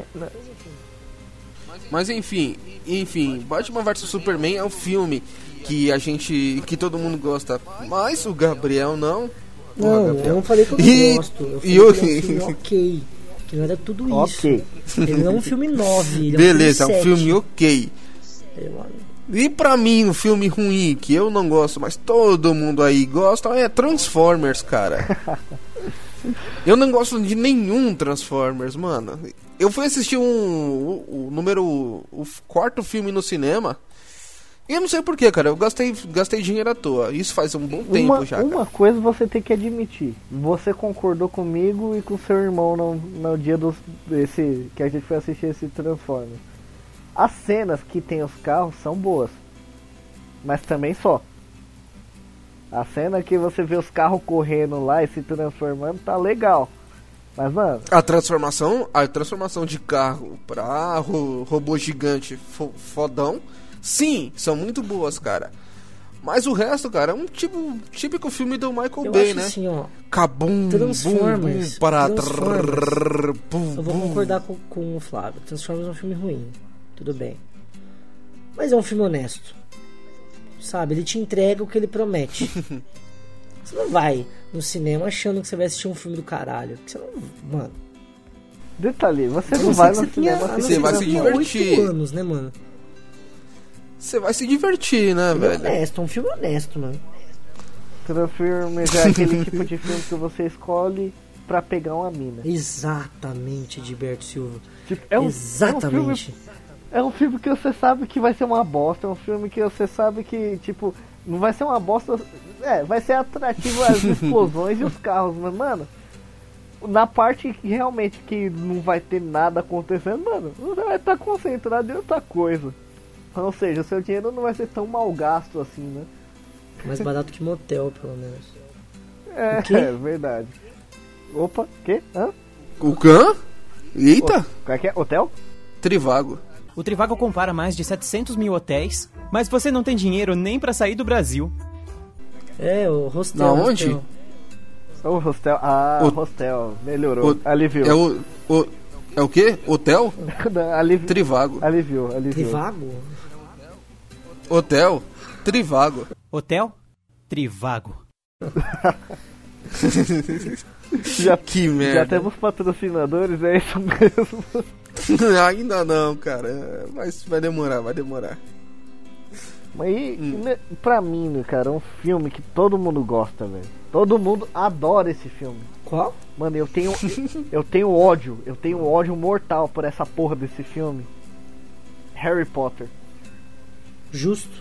Speaker 1: Mas enfim, enfim, Batman versus Superman é um filme que a gente, que todo mundo gosta, mas o Gabriel não. Porra,
Speaker 3: não,
Speaker 1: Gabriel.
Speaker 3: eu não falei que eu não
Speaker 1: E-
Speaker 3: gosto. Eu falei
Speaker 1: e eu-
Speaker 3: que ele é um filme ok. Que não era tudo isso.
Speaker 2: Ok.
Speaker 3: Ele não é um filme nove, ele
Speaker 1: Beleza,
Speaker 3: é um
Speaker 1: é um
Speaker 3: filme
Speaker 1: filme ok.
Speaker 3: sete. Eu-
Speaker 1: E pra mim, um filme ruim que eu não gosto, mas todo mundo aí gosta, é Transformers, cara. Eu não gosto de nenhum Transformers, mano. Eu fui assistir um o, o número o quarto filme no cinema. E eu não sei porquê, cara. Eu gastei, gastei dinheiro à toa. Isso faz um bom tempo
Speaker 2: Uma,
Speaker 1: já. Cara.
Speaker 2: uma coisa você tem que admitir. Você concordou comigo e com seu irmão no, no dia dos, desse, que a gente foi assistir esse Transformers. As cenas que tem os carros são boas. Mas também só. A cena que você vê os carros correndo lá e se transformando tá legal. Mas, mano,
Speaker 1: A transformação, a transformação de carro pra ro, robô gigante fo, fodão, sim, são muito boas, cara. Mas o resto, cara, é um tipo típico filme do Michael
Speaker 3: Eu
Speaker 1: Bay,
Speaker 3: acho
Speaker 1: né?
Speaker 3: assim, ó.
Speaker 1: Cabum,
Speaker 3: Transformers,
Speaker 1: bum, bum, para
Speaker 3: Transformers.
Speaker 1: trrr, bum,
Speaker 3: Eu vou
Speaker 1: bum.
Speaker 3: concordar com, com o Flávio. Transformers é um filme ruim. Tudo bem. Mas é um filme honesto. Sabe? Ele te entrega o que ele promete. Você não vai no cinema achando que você vai assistir um filme do caralho. Você não. Mano.
Speaker 2: detalhe, você
Speaker 3: a
Speaker 2: não
Speaker 3: não
Speaker 2: vai
Speaker 3: ser
Speaker 2: no
Speaker 3: que você tenha-
Speaker 2: cinema
Speaker 3: a não
Speaker 1: você
Speaker 3: ser que
Speaker 1: vai
Speaker 3: você
Speaker 1: se
Speaker 3: tenha
Speaker 1: divertir.
Speaker 3: oito anos, né, mano?
Speaker 1: Você vai se divertir, né,
Speaker 3: Filme
Speaker 1: velho?
Speaker 3: honesto, é um filme honesto, mano.
Speaker 2: Transformers é aquele tipo de filme que você escolhe pra pegar uma mina.
Speaker 3: Exatamente, Gilberto Silva.
Speaker 2: Tipo, é um,
Speaker 3: Exatamente.
Speaker 2: É um, filme, é um filme que você sabe que vai ser uma bosta. É um filme que você sabe que, tipo, não vai ser uma bosta. É, vai ser atrativo as explosões e os carros, mas, mano, na parte que realmente que não vai ter nada acontecendo, mano, você vai estar concentrado em outra coisa. Ou seja, o seu dinheiro não vai ser tão mal gasto assim, né?
Speaker 3: Mais barato que motel, pelo menos.
Speaker 2: É, é verdade. Opa, que? Hã?
Speaker 1: O Khan? Eita!
Speaker 2: Qual é que é? Hotel?
Speaker 1: Trivago.
Speaker 5: O Trivago compara mais de setecentos mil hotéis, mas você não tem dinheiro nem pra sair do Brasil.
Speaker 3: É, o hostel.
Speaker 1: Na onde?
Speaker 3: Hostel.
Speaker 2: O hostel. Ah,
Speaker 1: O-
Speaker 2: hostel. Melhorou.
Speaker 1: O-
Speaker 2: Aliviou.
Speaker 1: É o, o. É o quê? Hotel?
Speaker 2: Alivi...
Speaker 1: Trivago.
Speaker 2: Aliviou, aliviou.
Speaker 3: Trivago?
Speaker 1: Hotel? Trivago.
Speaker 5: Hotel? Trivago.
Speaker 2: Já,
Speaker 1: Que
Speaker 2: já
Speaker 1: merda.
Speaker 2: temos patrocinadores, é isso mesmo.
Speaker 1: Ainda não, cara. Mas vai demorar, vai demorar.
Speaker 2: Mas e, né, pra mim, né, cara, é um filme que todo mundo gosta, velho. Todo mundo adora esse filme.
Speaker 3: Qual?
Speaker 2: Mano, eu tenho eu tenho ódio, eu tenho ódio mortal por essa porra desse filme. Harry Potter.
Speaker 3: Justo.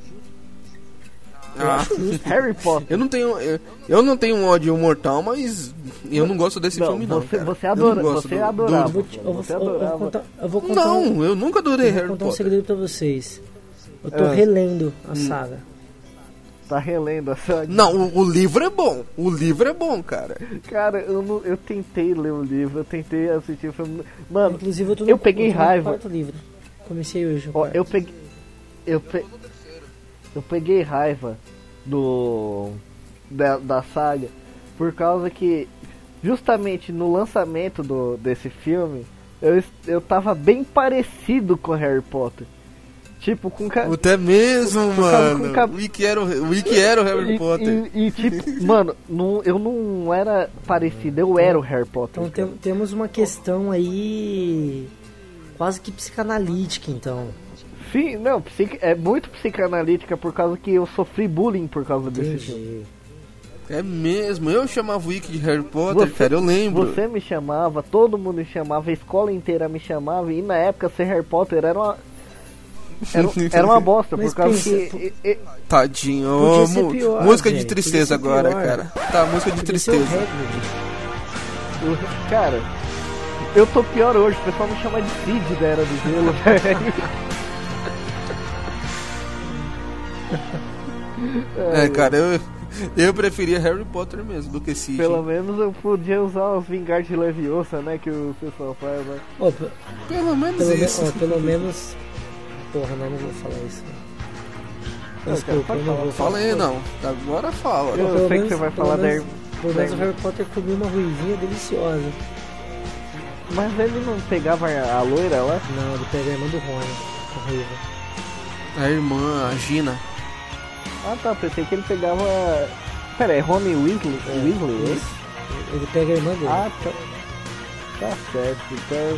Speaker 1: Ah,
Speaker 2: Harry Potter.
Speaker 1: eu não tenho. Eu, eu não tenho um ódio mortal, mas eu não gosto desse
Speaker 2: Não,
Speaker 1: filme, não.
Speaker 2: você-
Speaker 1: cara.
Speaker 2: você
Speaker 1: Eu
Speaker 2: adora-
Speaker 1: não gosto
Speaker 2: você
Speaker 1: do-
Speaker 2: adorava.
Speaker 3: Eu vou, te- eu vou-
Speaker 2: Você
Speaker 3: eu vou
Speaker 2: adorava.
Speaker 3: contar, eu vou
Speaker 1: do-
Speaker 3: contar um-
Speaker 1: Não, eu nunca adorei
Speaker 3: eu vou
Speaker 1: Harry
Speaker 3: contar um
Speaker 1: Potter.
Speaker 3: segredo pra vocês. Eu tô
Speaker 2: Ah.
Speaker 3: relendo a
Speaker 1: Hum.
Speaker 3: saga.
Speaker 2: Tá relendo essa.
Speaker 1: Não, o, o livro é bom. O livro é bom, cara.
Speaker 2: Cara, eu, não, eu tentei ler o livro, eu tentei assistir o filme. Mano,
Speaker 3: Inclusive eu tô no,
Speaker 2: eu peguei
Speaker 3: eu tô no
Speaker 2: raiva.
Speaker 3: quarto livro. Comecei hoje. o
Speaker 2: Ó,
Speaker 3: quarto.
Speaker 2: eu peguei. Eu, pe... eu peguei raiva do. Da, da saga. Por causa que. Justamente no lançamento do, desse filme. Eu, eu tava bem parecido com Harry Potter. Tipo, com. Ca...
Speaker 1: Até mesmo,
Speaker 2: com
Speaker 1: mano.
Speaker 2: cab-
Speaker 1: O Wiki era o, o Wiki era o Harry
Speaker 2: E,
Speaker 1: Potter.
Speaker 2: e, e, tipo, mano, não, eu não era parecido, eu era o Harry Potter.
Speaker 3: Então tem- temos uma questão aí quase que psicanalítica, então.
Speaker 2: Sim, não, psique- é muito psicanalítica por causa que eu sofri bullying por causa desse filme.
Speaker 3: Entendi.
Speaker 1: É mesmo. Eu chamava o Wiki de Harry Potter,
Speaker 2: Você-
Speaker 1: cara. Eu lembro.
Speaker 2: Você me chamava, todo mundo me chamava, a escola inteira me chamava, e na época ser Harry Potter era uma. Era, era uma bosta,
Speaker 3: Mas
Speaker 2: por causa
Speaker 3: pensa,
Speaker 2: que. e- e-
Speaker 1: Tadinho.
Speaker 3: Podia
Speaker 1: Ô,
Speaker 3: ser
Speaker 1: mu-
Speaker 3: pior,
Speaker 1: música de
Speaker 3: velho.
Speaker 1: tristeza
Speaker 3: Podia ser
Speaker 1: agora,
Speaker 3: pior.
Speaker 1: cara. Tá, música de
Speaker 3: Podia ser o
Speaker 1: tristeza.
Speaker 3: Hagrid.
Speaker 2: o- cara, eu tô pior hoje, o pessoal me chama de Cid da Era do Gelo, velho.
Speaker 1: É, cara, eu, eu preferia Harry Potter mesmo do que Cid.
Speaker 2: Pelo menos eu podia usar os Vingardium de Leviosa, né? Que o pessoal faz, né?
Speaker 3: Ó, pe-
Speaker 1: Pelo menos
Speaker 3: pelo, me-
Speaker 1: isso.
Speaker 3: ó, pelo menos. Porra, não, não vou falar isso.
Speaker 2: Não,
Speaker 3: Desculpa,
Speaker 2: cara,
Speaker 3: eu não vou
Speaker 1: Fala
Speaker 3: falar.
Speaker 1: aí, não. Agora fala.
Speaker 2: Eu
Speaker 3: Pelo
Speaker 2: sei que
Speaker 3: menos-
Speaker 2: você vai
Speaker 3: pelo
Speaker 2: falar da
Speaker 3: menos-
Speaker 2: Her-
Speaker 3: Pelo menos o
Speaker 2: da-
Speaker 3: Harry Potter comeu uma ruivinha deliciosa.
Speaker 2: Mas ele não pegava a loira lá?
Speaker 3: Não, ele pega a irmã do Rony, a ruiva.
Speaker 1: A irmã, a Gina.
Speaker 2: Ah tá, pensei que ele pegava. Pera aí, Rony Weasley?
Speaker 3: É,
Speaker 2: Weasley, é isso?
Speaker 3: isso. Ele pega a irmã dele.
Speaker 2: Ah, tá. Tá certo, então.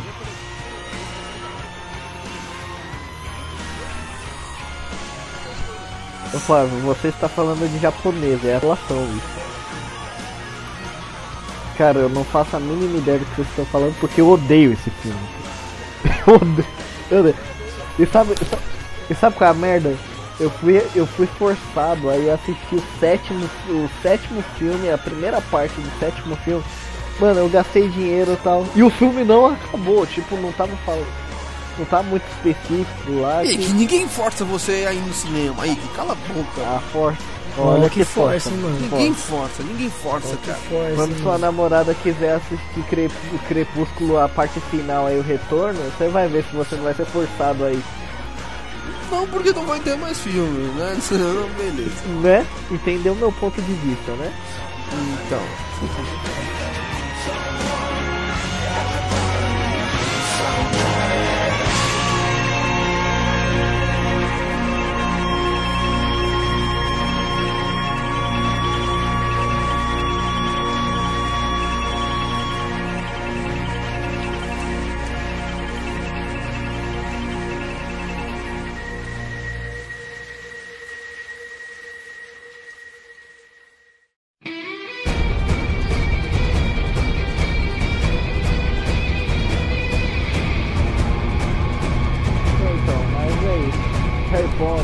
Speaker 2: Ô Flávio, você está falando de japonês, é atuação isso. Cara, eu não faço a mínima ideia do que vocês estão falando porque eu odeio esse filme. Eu odeio. Eu odeio. E sabe, e sabe- e sabe qual é a merda? Eu fui, eu fui forçado a ir assistir o sétimo, o sétimo filme, a primeira parte do sétimo filme. Mano, eu gastei dinheiro e tal. E o filme não acabou, tipo, não tava falando. Não tá muito específico lá.
Speaker 1: Ih,
Speaker 2: Que...
Speaker 1: que ninguém força você a ir no cinema. Aí, que cala a boca.
Speaker 2: Ah, força.
Speaker 3: Olha
Speaker 2: Olha
Speaker 3: que
Speaker 2: que
Speaker 3: força,
Speaker 2: força,
Speaker 3: hein, mano.
Speaker 1: Ninguém força, ninguém força,
Speaker 3: Que
Speaker 1: cara.
Speaker 3: força,
Speaker 2: Quando
Speaker 3: hein,
Speaker 2: sua
Speaker 3: mano.
Speaker 2: namorada quiser assistir Crep... o Crepúsculo, a parte final aí, o retorno, você vai ver se você não vai ser forçado aí,
Speaker 1: Não, porque não vai ter mais filme, né? Não, beleza.
Speaker 2: né? Entendeu meu ponto de vista, né?
Speaker 1: Então.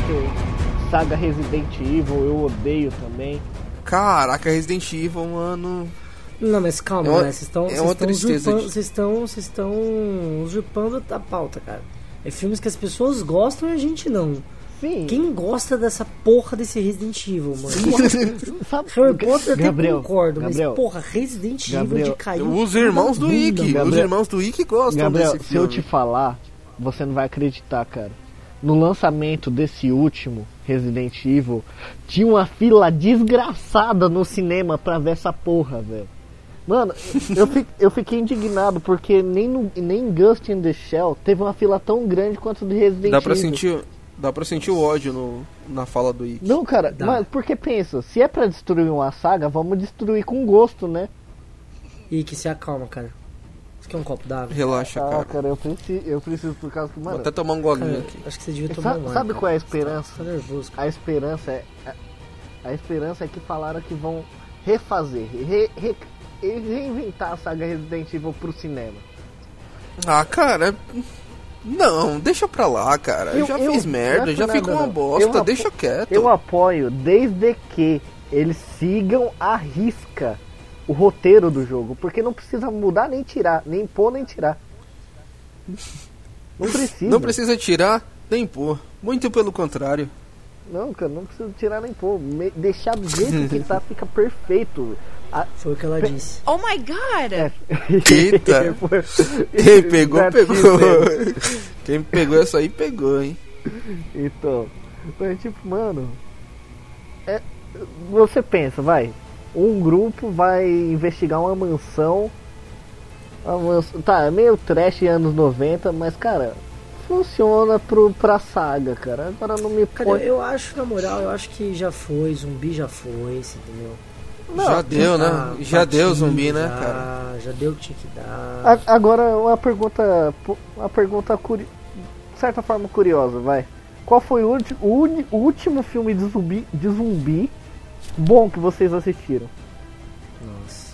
Speaker 2: que saga Resident Evil eu odeio também.
Speaker 1: Caraca, Resident Evil, mano...
Speaker 3: Não, mas calma,
Speaker 1: é uma,
Speaker 3: né? Vocês estão
Speaker 1: é uma tristeza
Speaker 3: usurpando, vocês estão, vocês estão usurpando a pauta, cara. É filmes que as pessoas gostam e a gente não.
Speaker 2: Sim.
Speaker 3: Quem gosta dessa porra desse Resident Evil, mano?
Speaker 2: Sabe,
Speaker 3: Harry Potter eu até
Speaker 2: Gabriel,
Speaker 3: concordo,
Speaker 2: Gabriel,
Speaker 3: mas porra, Resident
Speaker 2: Gabriel,
Speaker 3: Evil de cair.
Speaker 1: Os irmãos do Ike,
Speaker 2: Gabriel,
Speaker 1: os irmãos do Ike gostam
Speaker 2: Gabriel,
Speaker 1: desse
Speaker 2: se
Speaker 1: filme.
Speaker 2: eu te falar, você não vai acreditar, cara. No lançamento desse último Resident Evil, tinha uma fila desgraçada no cinema pra ver essa porra, velho. Mano, eu, fi, eu fiquei indignado porque nem, no, nem em Ghost in the Shell teve uma fila tão grande quanto do Resident
Speaker 1: Dá pra
Speaker 2: Evil.
Speaker 1: sentir, dá pra sentir o ódio no, na fala do Ike.
Speaker 2: Não, cara,
Speaker 3: Dá.
Speaker 2: mas porque pensa, se é pra destruir uma saga, vamos destruir com gosto, né?
Speaker 3: E que se acalma, cara. Você quer um copo d'água?
Speaker 1: Relaxa,
Speaker 2: Ah,
Speaker 1: cara.
Speaker 2: cara, eu preciso, eu preciso por causa que,
Speaker 1: Vou
Speaker 2: mano,
Speaker 1: até tomar um golinho
Speaker 3: Cara,
Speaker 1: aqui.
Speaker 3: acho que você devia tomar
Speaker 2: sabe,
Speaker 3: um ar,
Speaker 2: sabe
Speaker 3: cara.
Speaker 2: qual é a esperança?
Speaker 3: Tá nervoso, cara.
Speaker 2: A esperança é a, a esperança é que falaram que vão refazer, re, re, reinventar a saga Resident Evil pro cinema.
Speaker 1: Ah, cara... Não, deixa pra lá, cara.
Speaker 2: Eu-
Speaker 1: já
Speaker 2: eu-
Speaker 1: fiz merda,
Speaker 2: não é
Speaker 1: já
Speaker 2: por
Speaker 1: ficou
Speaker 2: nada,
Speaker 1: uma
Speaker 2: não.
Speaker 1: bosta,
Speaker 2: Eu apo-
Speaker 1: deixa quieto.
Speaker 2: Eu apoio desde que eles sigam à risca o roteiro do jogo, porque não precisa mudar nem tirar, nem pôr nem tirar. Não precisa.
Speaker 1: Não precisa tirar nem pôr. Muito pelo contrário.
Speaker 2: Não, cara, não precisa tirar nem pôr. Me- deixar do jeito que tá fica perfeito. A-
Speaker 3: Foi o que ela disse.
Speaker 6: Oh my god!
Speaker 2: é.
Speaker 1: Eita. Quem pegou, pegou. Quem pegou essa aí, pegou, hein?
Speaker 2: Então, então é tipo, mano, é, você pensa, vai, um grupo vai investigar uma mansão, uma mansão, tá, é meio trash anos noventa, mas cara, funciona pro, pra saga, cara, agora não me
Speaker 3: Cara,
Speaker 2: põe...
Speaker 3: eu acho, na moral, eu acho que já foi, zumbi já foi, você entendeu?
Speaker 1: já deu, né?
Speaker 3: Tá
Speaker 1: Já
Speaker 3: batido,
Speaker 1: deu zumbi, né,
Speaker 3: já,
Speaker 1: cara?
Speaker 3: Já deu o que tinha que dar.
Speaker 2: A- Agora, uma pergunta, uma pergunta curi... de certa forma curiosa, vai, qual foi o, ulti- o uni- o último filme de zumbi, de zumbi bom que vocês assistiram?
Speaker 3: Nossa.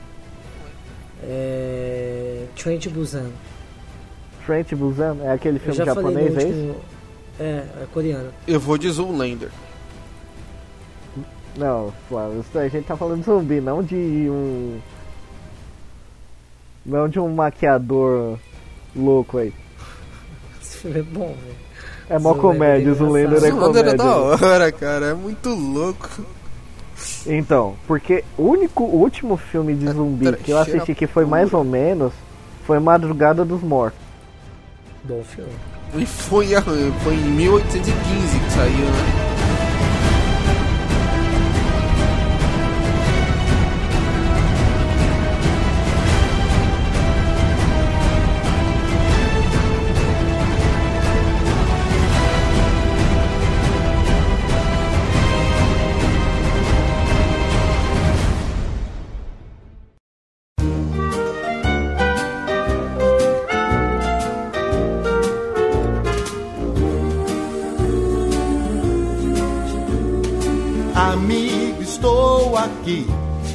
Speaker 3: É... Train to Busan.
Speaker 2: Train to Busan? É aquele
Speaker 3: Eu
Speaker 2: filme
Speaker 3: já falei
Speaker 2: japonês,
Speaker 3: no
Speaker 2: é isso?
Speaker 3: último... É, é coreano.
Speaker 1: Eu vou de Zoolander.
Speaker 2: Não, Flávio, isso a gente tá falando de zumbi, não de um. Não de um maquiador louco aí.
Speaker 3: Esse filme é bom, velho.
Speaker 2: É mó
Speaker 3: Zoolander
Speaker 2: comédia,
Speaker 3: é
Speaker 2: Zoolander é
Speaker 1: Zoolander é
Speaker 2: comédia.
Speaker 1: da hora, cara. É muito louco.
Speaker 2: Então, porque o único, o último filme de zumbi que eu assisti que foi mais ou menos foi Madrugada dos Mortos.
Speaker 3: Bom filme.
Speaker 1: E foi, a- foi em mil oitocentos e quinze que saiu, né?
Speaker 7: Amigo, estou aqui.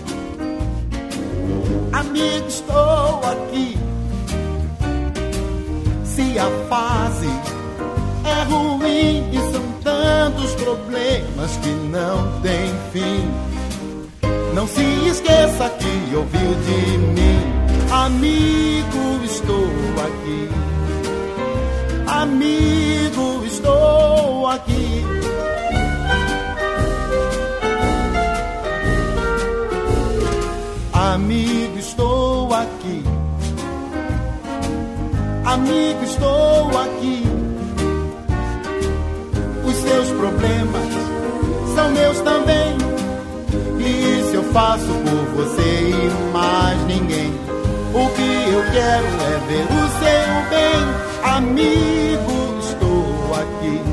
Speaker 7: Amigo, estou aqui. Se a fase é ruim e são tantos problemas que não tem fim, não se esqueça que ouviu de mim. Amigo, estou aqui. Amigo, estou aqui. Amigo, estou aqui. Amigo, estou aqui. Os seus problemas são meus também. E isso eu faço por você e mais ninguém. O que eu quero é ver o seu bem. Amigo, estou aqui.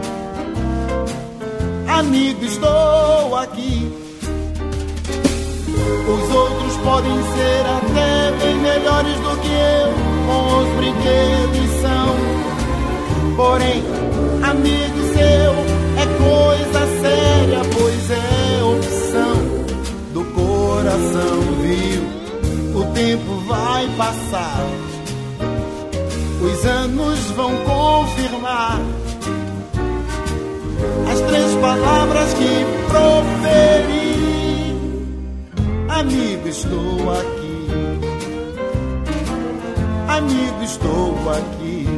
Speaker 7: Amigo, estou aqui. Os outros podem ser até bem melhores do que eu, com os brinquedos são. Porém, amigo seu é coisa séria, pois é opção do coração, viu? O tempo vai passar, os anos vão confirmar as três palavras que proferi. Amigo, estou aqui. Amigo, estou aqui.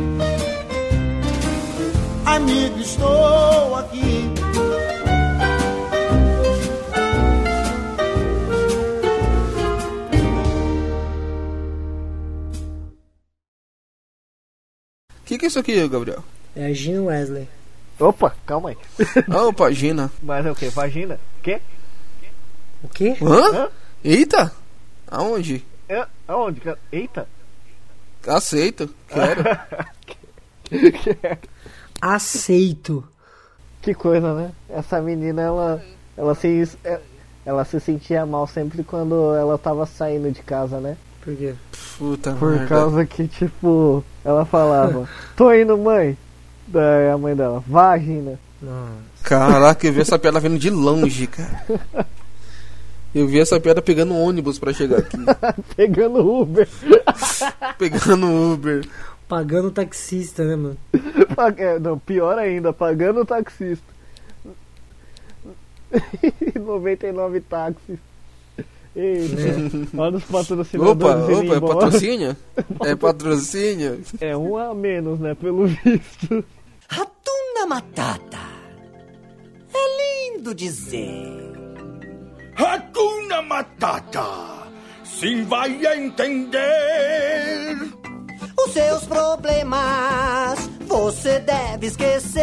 Speaker 7: Amigo, estou aqui.
Speaker 1: O que, que é isso aqui, Gabriel?
Speaker 3: É a Gina Wesley.
Speaker 2: Opa, calma aí.
Speaker 1: Opa, Gina.
Speaker 2: Mas é o que? Vagina? Quê?
Speaker 3: O quê?
Speaker 1: Hã?
Speaker 2: Hã?
Speaker 1: Eita! Aonde?
Speaker 2: É, aonde? Eita.
Speaker 1: Aceito, quero.
Speaker 3: Aceito.
Speaker 2: Que coisa, né? Essa menina, ela, ela, se, ela se sentia mal sempre quando ela tava saindo de casa, né?
Speaker 3: Por quê?
Speaker 1: Puta
Speaker 2: Por
Speaker 1: merda.
Speaker 2: causa que, tipo, ela falava, tô indo, mãe. Daí a mãe dela, vagina.
Speaker 3: Nossa.
Speaker 1: Caraca, eu vi essa piada vindo de longe, cara. Eu vi essa piada pegando ônibus pra chegar aqui.
Speaker 2: Pegando Uber.
Speaker 1: Pegando Uber.
Speaker 3: Pagando o taxista, né, mano?
Speaker 2: Não, pior ainda, pagando o taxista. noventa e nove táxis. Eita, olha os patrocinadores.
Speaker 1: Opa,
Speaker 2: indo
Speaker 1: opa, é
Speaker 2: embora.
Speaker 1: patrocínio? É patrocínio?
Speaker 2: É um a menos, né, pelo visto.
Speaker 6: Hakuna Matata. É lindo dizer.
Speaker 4: Hakuna Matata. Sim, vai entender.
Speaker 6: Os seus problemas você deve esquecer.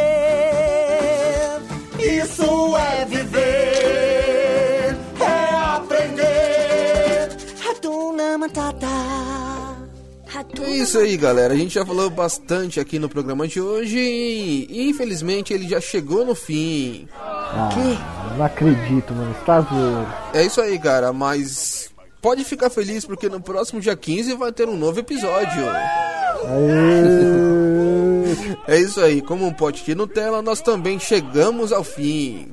Speaker 6: Isso é viver, é aprender. Hakuna Matata.
Speaker 1: É isso aí, galera. A gente já falou bastante aqui no programa de hoje e infelizmente ele já chegou no fim.
Speaker 2: Ah, não acredito, mano. Você tá zoando.
Speaker 1: É isso aí, cara, mas pode ficar feliz porque no próximo dia quinze vai ter um novo episódio.
Speaker 2: Aê.
Speaker 1: É isso aí, como um pote de Nutella, nós também chegamos ao fim.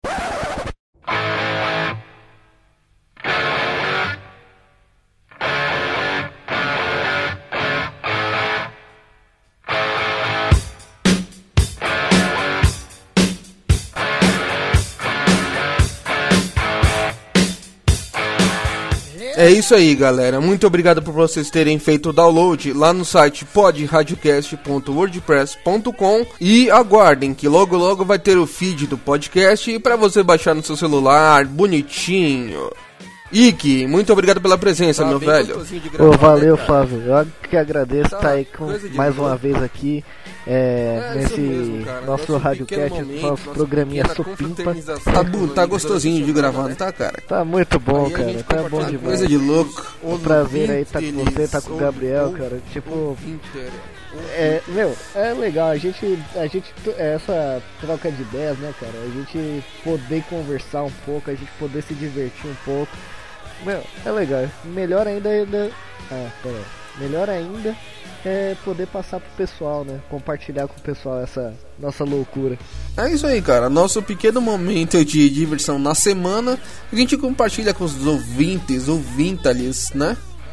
Speaker 1: É isso aí, galera. Muito obrigado por vocês terem feito o download lá no site pod radiocast ponto wordpress ponto com e aguardem que logo logo vai ter o feed do podcast para você baixar no seu celular, bonitinho. Ike, muito obrigado pela presença,
Speaker 2: Tá
Speaker 1: meu
Speaker 2: bem
Speaker 1: velho.
Speaker 2: gostosinho de gravar, Ô, valeu, né, Flávio. Eu que agradeço
Speaker 1: Tá,
Speaker 2: estar aí com,
Speaker 1: coisa de
Speaker 2: mais
Speaker 1: boa.
Speaker 2: uma vez aqui é,
Speaker 1: É, isso
Speaker 2: nesse
Speaker 1: mesmo, cara.
Speaker 2: nosso
Speaker 1: Nosso
Speaker 2: radiocast,
Speaker 1: pequeno momento,
Speaker 2: nosso
Speaker 1: nossa
Speaker 2: programinha
Speaker 1: pequena
Speaker 2: supimpa.
Speaker 1: confraternização. Tá, bu- tá gostosinho de gravar, não tá, cara?
Speaker 2: Tá muito bom,
Speaker 1: Aí a
Speaker 2: cara.
Speaker 1: gente
Speaker 2: Tá
Speaker 1: compartilha
Speaker 2: bom demais.
Speaker 1: coisa de louco.
Speaker 2: Um prazer aí estar com
Speaker 1: Ouvintes,
Speaker 2: você, estar com o Gabriel,
Speaker 1: ouvi-
Speaker 2: cara. Tipo,
Speaker 1: ouvinter.
Speaker 2: é, meu, é legal a gente, a gente, essa troca de ideias, né, cara? A gente poder conversar um pouco, a gente poder se divertir um pouco. Meu, é legal. Melhor ainda, ainda ah, pera. Melhor ainda é poder passar pro pessoal, né? Compartilhar com o pessoal essa nossa loucura.
Speaker 1: É isso aí, cara. Nosso pequeno momento de diversão na semana, a gente compartilha com os ouvintes, ouvintalhes, né?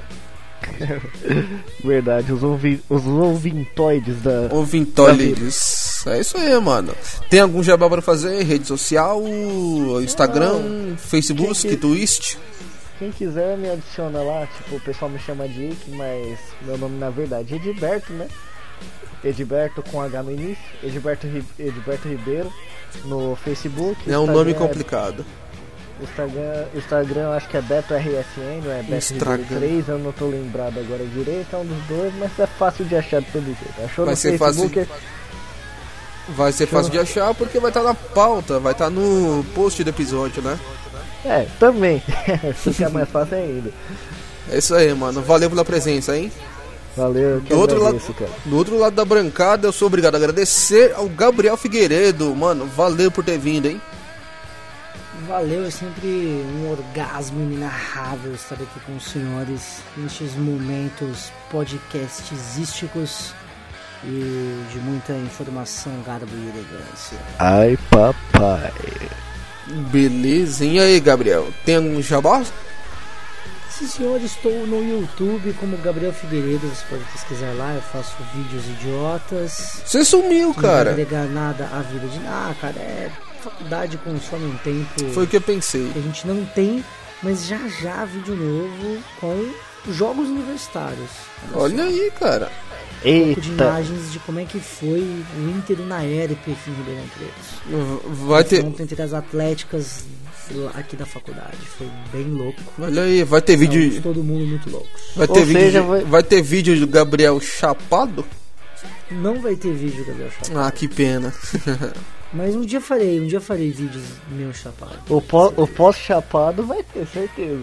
Speaker 2: Verdade, os, ouvi os ouvintoides da...
Speaker 1: Ouvintoides. É isso aí, mano. Tem algum jabá pra fazer? Rede social, Instagram,
Speaker 2: Não.
Speaker 1: Facebook,
Speaker 2: Quem que-
Speaker 1: Twitch?
Speaker 2: Quem quiser me adiciona lá, tipo, o pessoal me chama de Ike, mas meu nome na verdade é Edberto, né? Edberto com H no início, Edberto, Ri- Edberto Ribeiro no Facebook.
Speaker 1: É um
Speaker 2: Instagram
Speaker 1: nome complicado.
Speaker 2: Instagram, Instagram eu acho que é Beto R S N, não é Beto
Speaker 1: Instagram.
Speaker 2: Ribeiro três, eu não tô lembrado agora direito, é um dos dois, mas é fácil de achar de todo jeito. Achou
Speaker 1: Vai
Speaker 2: no
Speaker 1: ser
Speaker 2: Facebook?
Speaker 1: fácil. Vai ser fácil de achar porque vai estar na pauta, vai estar no post do episódio, né?
Speaker 2: É, também. Fica mais fácil ainda.
Speaker 1: É isso aí, mano. Valeu pela presença, hein?
Speaker 2: Valeu, eu que
Speaker 1: Do outro, lado,
Speaker 2: agradeço, cara.
Speaker 1: do outro lado da bancada, eu sou obrigado a agradecer ao Gabriel Figueiredo. Mano, valeu por ter vindo, hein?
Speaker 3: Valeu, é sempre um orgasmo inenarrável estar aqui com os senhores nestes momentos podcastísticos e de muita informação, garbo e elegância.
Speaker 2: Ai, papai.
Speaker 1: Beleza. E aí, Gabriel? Tem algum jabá?
Speaker 3: Sim, senhor, estou no YouTube como Gabriel Figueiredo, você pode pesquisar lá, eu faço vídeos idiotas.
Speaker 1: Você sumiu,
Speaker 3: que
Speaker 1: cara.
Speaker 3: Não vai agregar nada à vida de... Ah, cara, é... faculdade consome um tempo...
Speaker 1: Foi o que eu pensei.
Speaker 3: Que a gente não tem, mas já já vídeo novo com jogos universitários.
Speaker 1: Olha aí, cara.
Speaker 3: Um pouco de imagens de como é que foi o Inter na Era aqui em Ribeirão Preto.
Speaker 1: Vai ter...
Speaker 3: entre as atléticas aqui da faculdade. Foi bem louco.
Speaker 1: Olha aí, vai ter vídeo...
Speaker 3: Estamos todo mundo muito loucos.
Speaker 1: Vai ter,
Speaker 2: Ou
Speaker 1: vídeo,
Speaker 2: seja,
Speaker 1: de...
Speaker 2: vai...
Speaker 1: vai ter vídeo do Gabriel chapado?
Speaker 3: Não vai ter vídeo do Gabriel chapado.
Speaker 1: Ah, que pena.
Speaker 3: Mas um dia farei, um dia farei vídeos meu chapado.
Speaker 2: O, pó, o pós-chapado vai ter, certeza.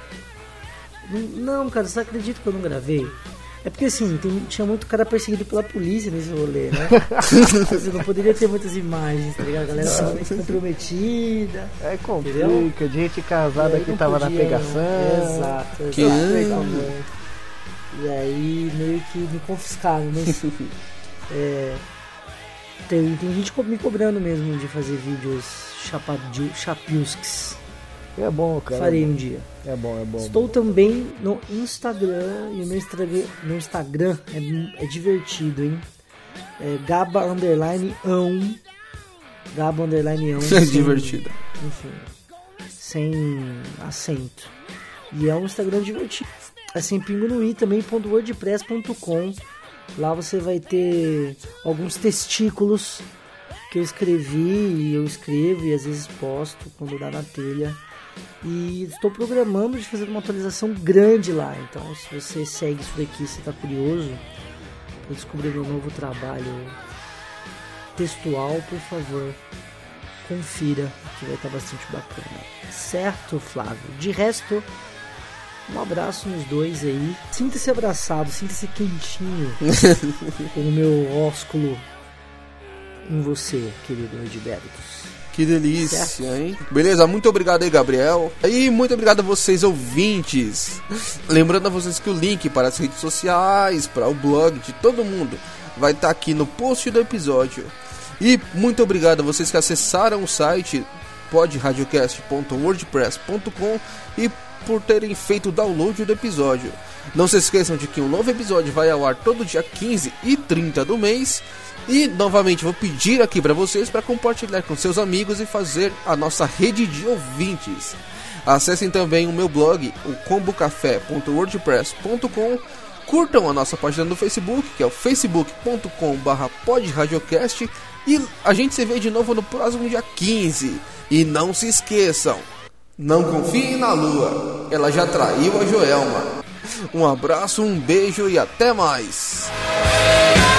Speaker 3: Não, cara, você acredita que eu não gravei? É porque assim, tem, tinha muito cara perseguido pela polícia nesse rolê, né? Você não poderia ter muitas imagens, tá ligado? A galera totalmente comprometida.
Speaker 2: É complica, de gente casada que tava
Speaker 3: podia,
Speaker 2: na pegação.
Speaker 3: Não. Exato, exato.
Speaker 1: Que...
Speaker 3: E aí meio que me confiscaram, mas é, tem, tem gente me cobrando mesmo de fazer vídeos chapiusks.
Speaker 2: É bom, cara.
Speaker 3: Farei
Speaker 2: é
Speaker 3: um dia.
Speaker 2: É bom, é bom.
Speaker 3: Estou também no Instagram. E o meu Instagram, meu Instagram é, é divertido, hein? É Gaba underline ão. Gaba underline ão.
Speaker 1: É divertido.
Speaker 3: Enfim, sem acento. E é um Instagram divertido. É sem pingo no i também, ponto wordpress ponto com. Lá você vai ter alguns testículos que eu escrevi e eu escrevo e às vezes posto quando dá na telha. E estou programando de fazer uma atualização grande lá. Então, se você segue isso daqui, se está curioso para descobrir meu novo trabalho textual, por favor, confira, que vai estar bastante bacana. Certo, Flávio? De resto, um abraço nos dois aí. Sinta-se abraçado, sinta-se quentinho pelo meu ósculo em você, querido Edbertus.
Speaker 1: Que delícia, hein? Beleza, muito obrigado aí, Gabriel. E muito obrigado a vocês, ouvintes. Lembrando a vocês que o link para as redes sociais, para o blog de todo mundo, vai estar aqui no post do episódio. E muito obrigado a vocês que acessaram o site pod radiocast ponto wordpress ponto com e por terem feito o download do episódio. Não se esqueçam de que um novo episódio vai ao ar todo dia quinze e trinta do mês. E novamente vou pedir aqui para vocês para compartilhar com seus amigos e fazer a nossa rede de ouvintes. Acessem também o meu blog, o combo café ponto wordpress ponto com. Curtam a nossa página no Facebook, que é o facebook ponto com barra pod radiocast. E a gente se vê de novo no próximo dia quinze. E não se esqueçam, não confiem na lua, ela já traiu a Joelma. Um abraço, um beijo e até mais.